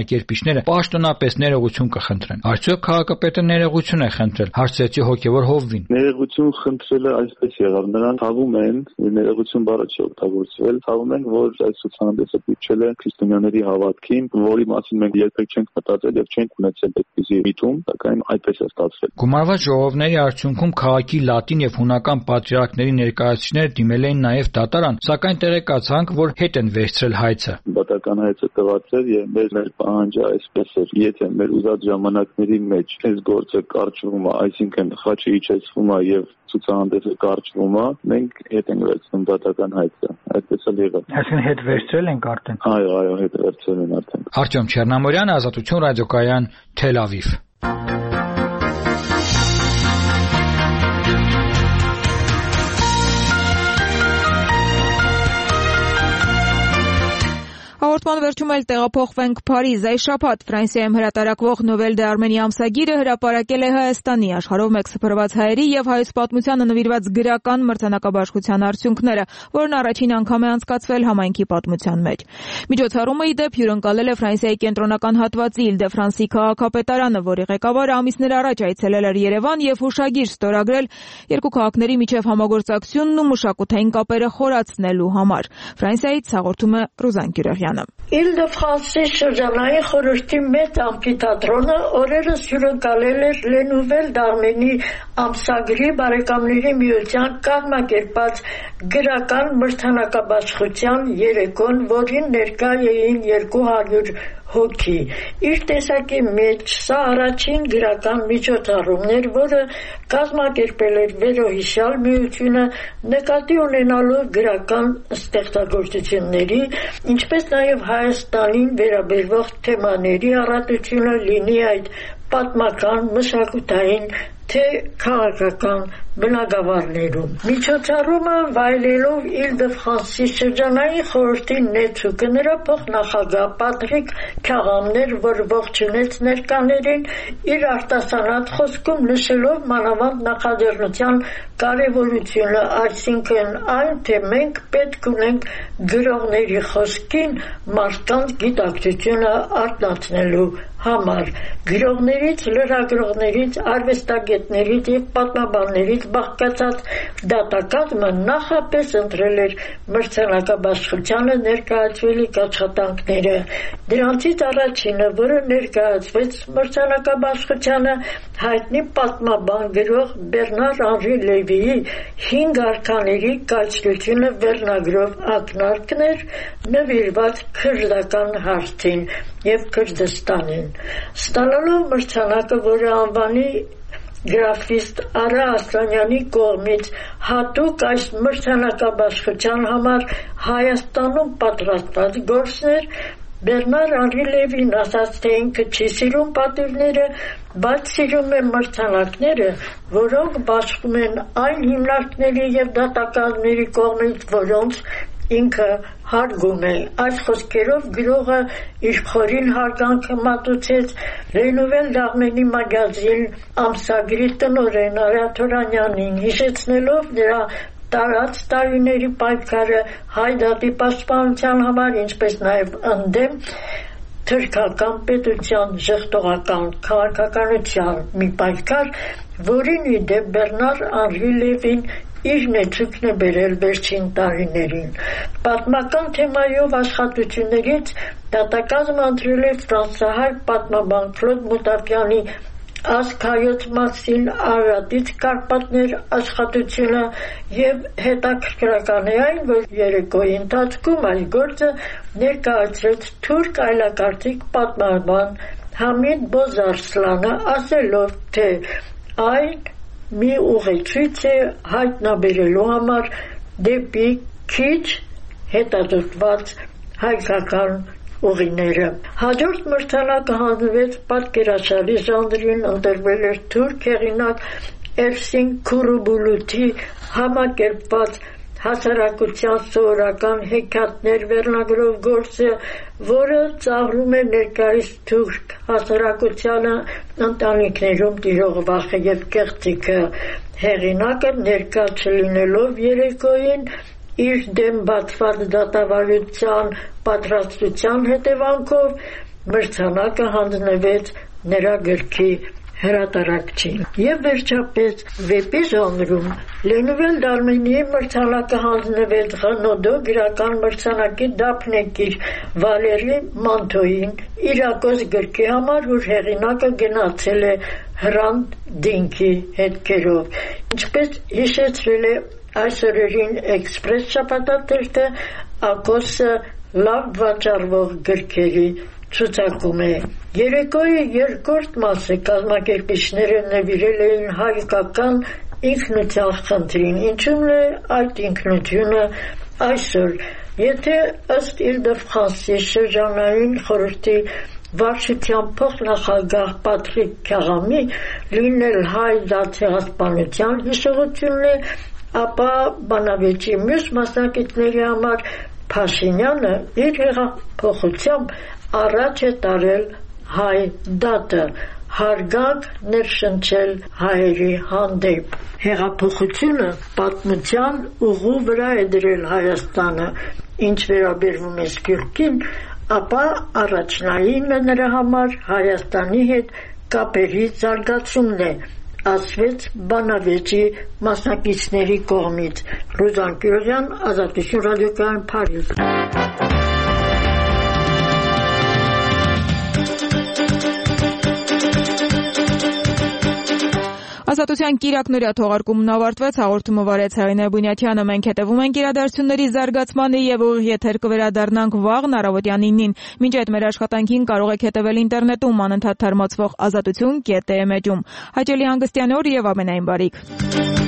քաղաքացիները պաշտոնապես ներողություն կխնդրեն։ Արդյոք քաղաքապետը ներողություն է խնդրել, հարցրեցի հոգևոր Հովվին։ Ներողություն խնդրելը այսպես եղավ, նրանք թվում են, ներողություն բառը չի օգտագործվել, թվում են, որ այս ցուցահանդեսը դիպչել է քրիստոնյաների հավատքին, որի մասին մենք երբեք չենք մտածել եւ չենք ունեցել այդպիսի միտում, սակայն այդպես է ստացվել։ Գումարված ժողովների արդյունքում քաղաքի լատին եւ հունական պատրիարքների ներկայացուցիչները դիմել էին նաեւ դատարան, սակայն տեղեկացանք, որ հետ են վերցրել հայցը։ Բատական հայցը տված էր եւ մեր պահանջը այսպես էր. եթե մեր ուզած ժամանակների մեջ այս գործը կարճվում է, այսինքն խաչը իջեցվում է եւ ցուցահանդեսը կարճվում է, մենք հետ ենք վերցնում դատական հայցը։ Այդպես էլ եղավ։ Այսինքն հետ վերցրել ենք արդեն։ Այո, հետ վերցրել են արդեն։ Արտյոմ Չեռնամորյան, Ազատություն ռադիոկայան, Թել Ավիվ։ Հաղորդման վերջում էլ տեղափոխվենք Փարիզ։ Այս շաբաթ Ֆրանսիայում հրատարակվող Նովել դե Արմենի ամսագիրը հրապարակել է Հայաստանի աշխարհով մեկ սփռված հայերի եւ հայոց պատմությանը նվիրված գրական մրցանակաբաշխության արդյունքները, որն առաջին անգամ է անցկացվել համայնքի պատմության մեջ։ Միջոցառումը ի դեպ հյուրընկալել է Ֆրանսիայի կենտրոնական հատվածի Իլ-դե-Ֆրանսի քաղաքապետարանը, որի ղեկավարը ամիսներ առաջ այցելել էր Երևան եւ հուշագիր ստորագրել երկու քաղաքների միջև համագործակցությունն ու մշակութային կապերը խորացնելու համար։ Ֆրանսիայից հաղորդում է Ռուզան Գյուրեղյանը։ Իլ-դե-Ֆրանսի շրջանային խորհրդի մեծ ամֆիթատրոնը օրերս հյուրընկալել էր Le Nouvel d'Arménie ամսագրի բարեկամների միության կազմակերպած գրական մրցանակաբաշխության երեկոն, որին ներկա էին 200 հոգի։ Իր տեսակի մեջ սա առաջին գրական միջոցառումն էր, որը կազմակերպել էր վերոհիշյալ միությունը, նկատի ունենալով գրական ստեղծագործությունների, ինչպես նաև Հայաստանին վերաբերող թեմաների առատությունը, լինի այդ պատմական, մշակութային, թե քաղաքական բնագավառներում։ Միջոցառումը վայելելով Իլ-դե-Ֆրանսի շրջանային խորհրդի նեցուկը նրա փոխնախագահ Պատրիկ Քյաղամներ, որ ողջունեց ներկաներին, իր արտասանած խոսքում նշելով մանավանդ նախաձեռնության կարևորությունը, այսինքն այն, թե մենք պետք ունենք գրողների խոսքին մարդկանց գիտակցությունը արտնացնելու համար, գրողներից, լրագրողներից, արվեստագետներից և պատմաբաններից բաղկացած դատակազմը նախապես ընտրել էր մրցանակաբաշխությանը ներկայացվելիք աշխատանքները։ Դրանցից առաջինը, որը ներկայացվեց մրցանակաբաշխությանը, հայտնի պատմաբան գրող Բերնար Անրի Լևիի 5 արքաների կայսրությունը վերնագրով ակնարկն էր, նվիրված քրդական հարցին և Քրդստանին։ Ստանալով մրցանակը, որը անվանի գրաֆիստ Արա Ասլանյանի կողմից հատուկ այս մրցանակաբաշխության համար Հայաստանում պատրաստված գործներ, Բերնար Անրի Լևին ասաց, թե ինքը չի սիրում պատիվները, բայց սիրում է մրցանակները, որոնք բաշխում են այն հիմնարկների և դատակազմերի կողմից, որոնց ինքը հարգում է։ Այս խոսքերով գրողը իր խորին հարգանքը մատուցեց Le Nouvel d'Arménie մագազին ամսագրի տնօրեն Արա Թորանյանին, հիշեցնելով նրա տարած տարիների պայքարը հայ դատի պաշտպանության համար, ինչպես նաև ընդդեմ թրքական պետության ժխտողական քաղաքականության մի պայքար, որին ի դեպ Բերնար Անրի Լևին իր նեցուկն է բերել վերջին տարիներին։ Պատմական թեմայով աշխատություններից դատակազմը ընտրել է ֆրանսահայ պատմաբան Կլոդ Մուտաֆյանի «Ազգ հայոց մասին Արարատից Կարպատներ» աշխատությունը և հետաքրքրական է այն, որ երեկոյի ընթացքում այս գործը ներկայացրեց թուրք այլակարգիկ պատմաբան Համիդ Բոզարսլանը, ասելով, թե այն մի ուղեցույց է հայտնաբերելու համար դեպի քիչ հետազոտված հայկական ուղիները։ Հաջորդ մրցանակը հանձնվեց պատկերաշարի ժանրին, ընտրվել էր թուրք հեղինակ Էրսին Քուրուբուլութի համակերպված հասարակության սովորական հեքիաթներ վերնագրով գործը, որը ծաղրում է ներկայիս թուրք հասարակությանը, ընտանիքներում տիրող վախը և կեղծիքը։ Հեղինակը ներկա չլինելով երեկոյին, իր դեմ բացված դատավարության պատրաստության հետևանքով մրցանակը հանձնվեց նրա գրքի հրատարակչին։ Եվ վերջապես վեպի ժանրում Լենուվել Դարմենիի մրցանակը հանձնվեց Ղնոդո գրական մրցանակի դափնեկիր Վալերի Մանթոյին իրակոս գրքի համար, որ հեղինակը գնացել է Հրանտ Դինքի հետքերով։ Ինչպես հիշեցրել է այս օրերին Էքսպրես շաբաթաթերթը, Ակոսը լավ վաճառվող գրքերի ցուցակում է։ Երեկոյի երկրորդ մասը կազմակերպիչները նվիրել էին հայկական ինքնության խնդրին, ինչու՞ն է այդ ինքնությունը այսօր։ Եթե ըստ Իլ-դե-Ֆրանսի շրջանային խորհրդի վարչության փոխնախագահ Պատրիկ Քյաղամի լինել հայ դատաստանության հիշողությունն է, ապա բանավեճի մյուս մասնակիցների համար Փաշինյանը իր հեղափոխությամբ առաջ է տարել հայ դատը, հարգանք ներշնչել հայերի հանդեպ։ Հեղափոխությունը պատմության ուղու վրա է դրել Հայաստանը, ինչ վերաբերվում է Սփյուռքին, ապա առաջնայինը նրա համար Հայաստանի հետ կապերի զարգացումն է, ասվեց բանավեճի մասնակիցների կողմից։ Ռուզան Կյուրյան, Ազատություն ռադիոկայան, Փարիզ։ Ազատության կիրակնորյա թողարկումն ավարտվեց, հաղորդումը վարեց Հայինե Բունյաթյանը, մենք հետևում ենք իրադարձությունների զարգացմանը եւ ուղիղ եթեր կվերադառնանք վաղն առավոտյան 9-ին։ Մինչ այդ մեր աշխատանքին կարող եք հետևել ինտերնետում անընդհատ թարմացվող azatutun.am էջում։ Հաճելի հանգստյան օր եւ ամենայն բարիք։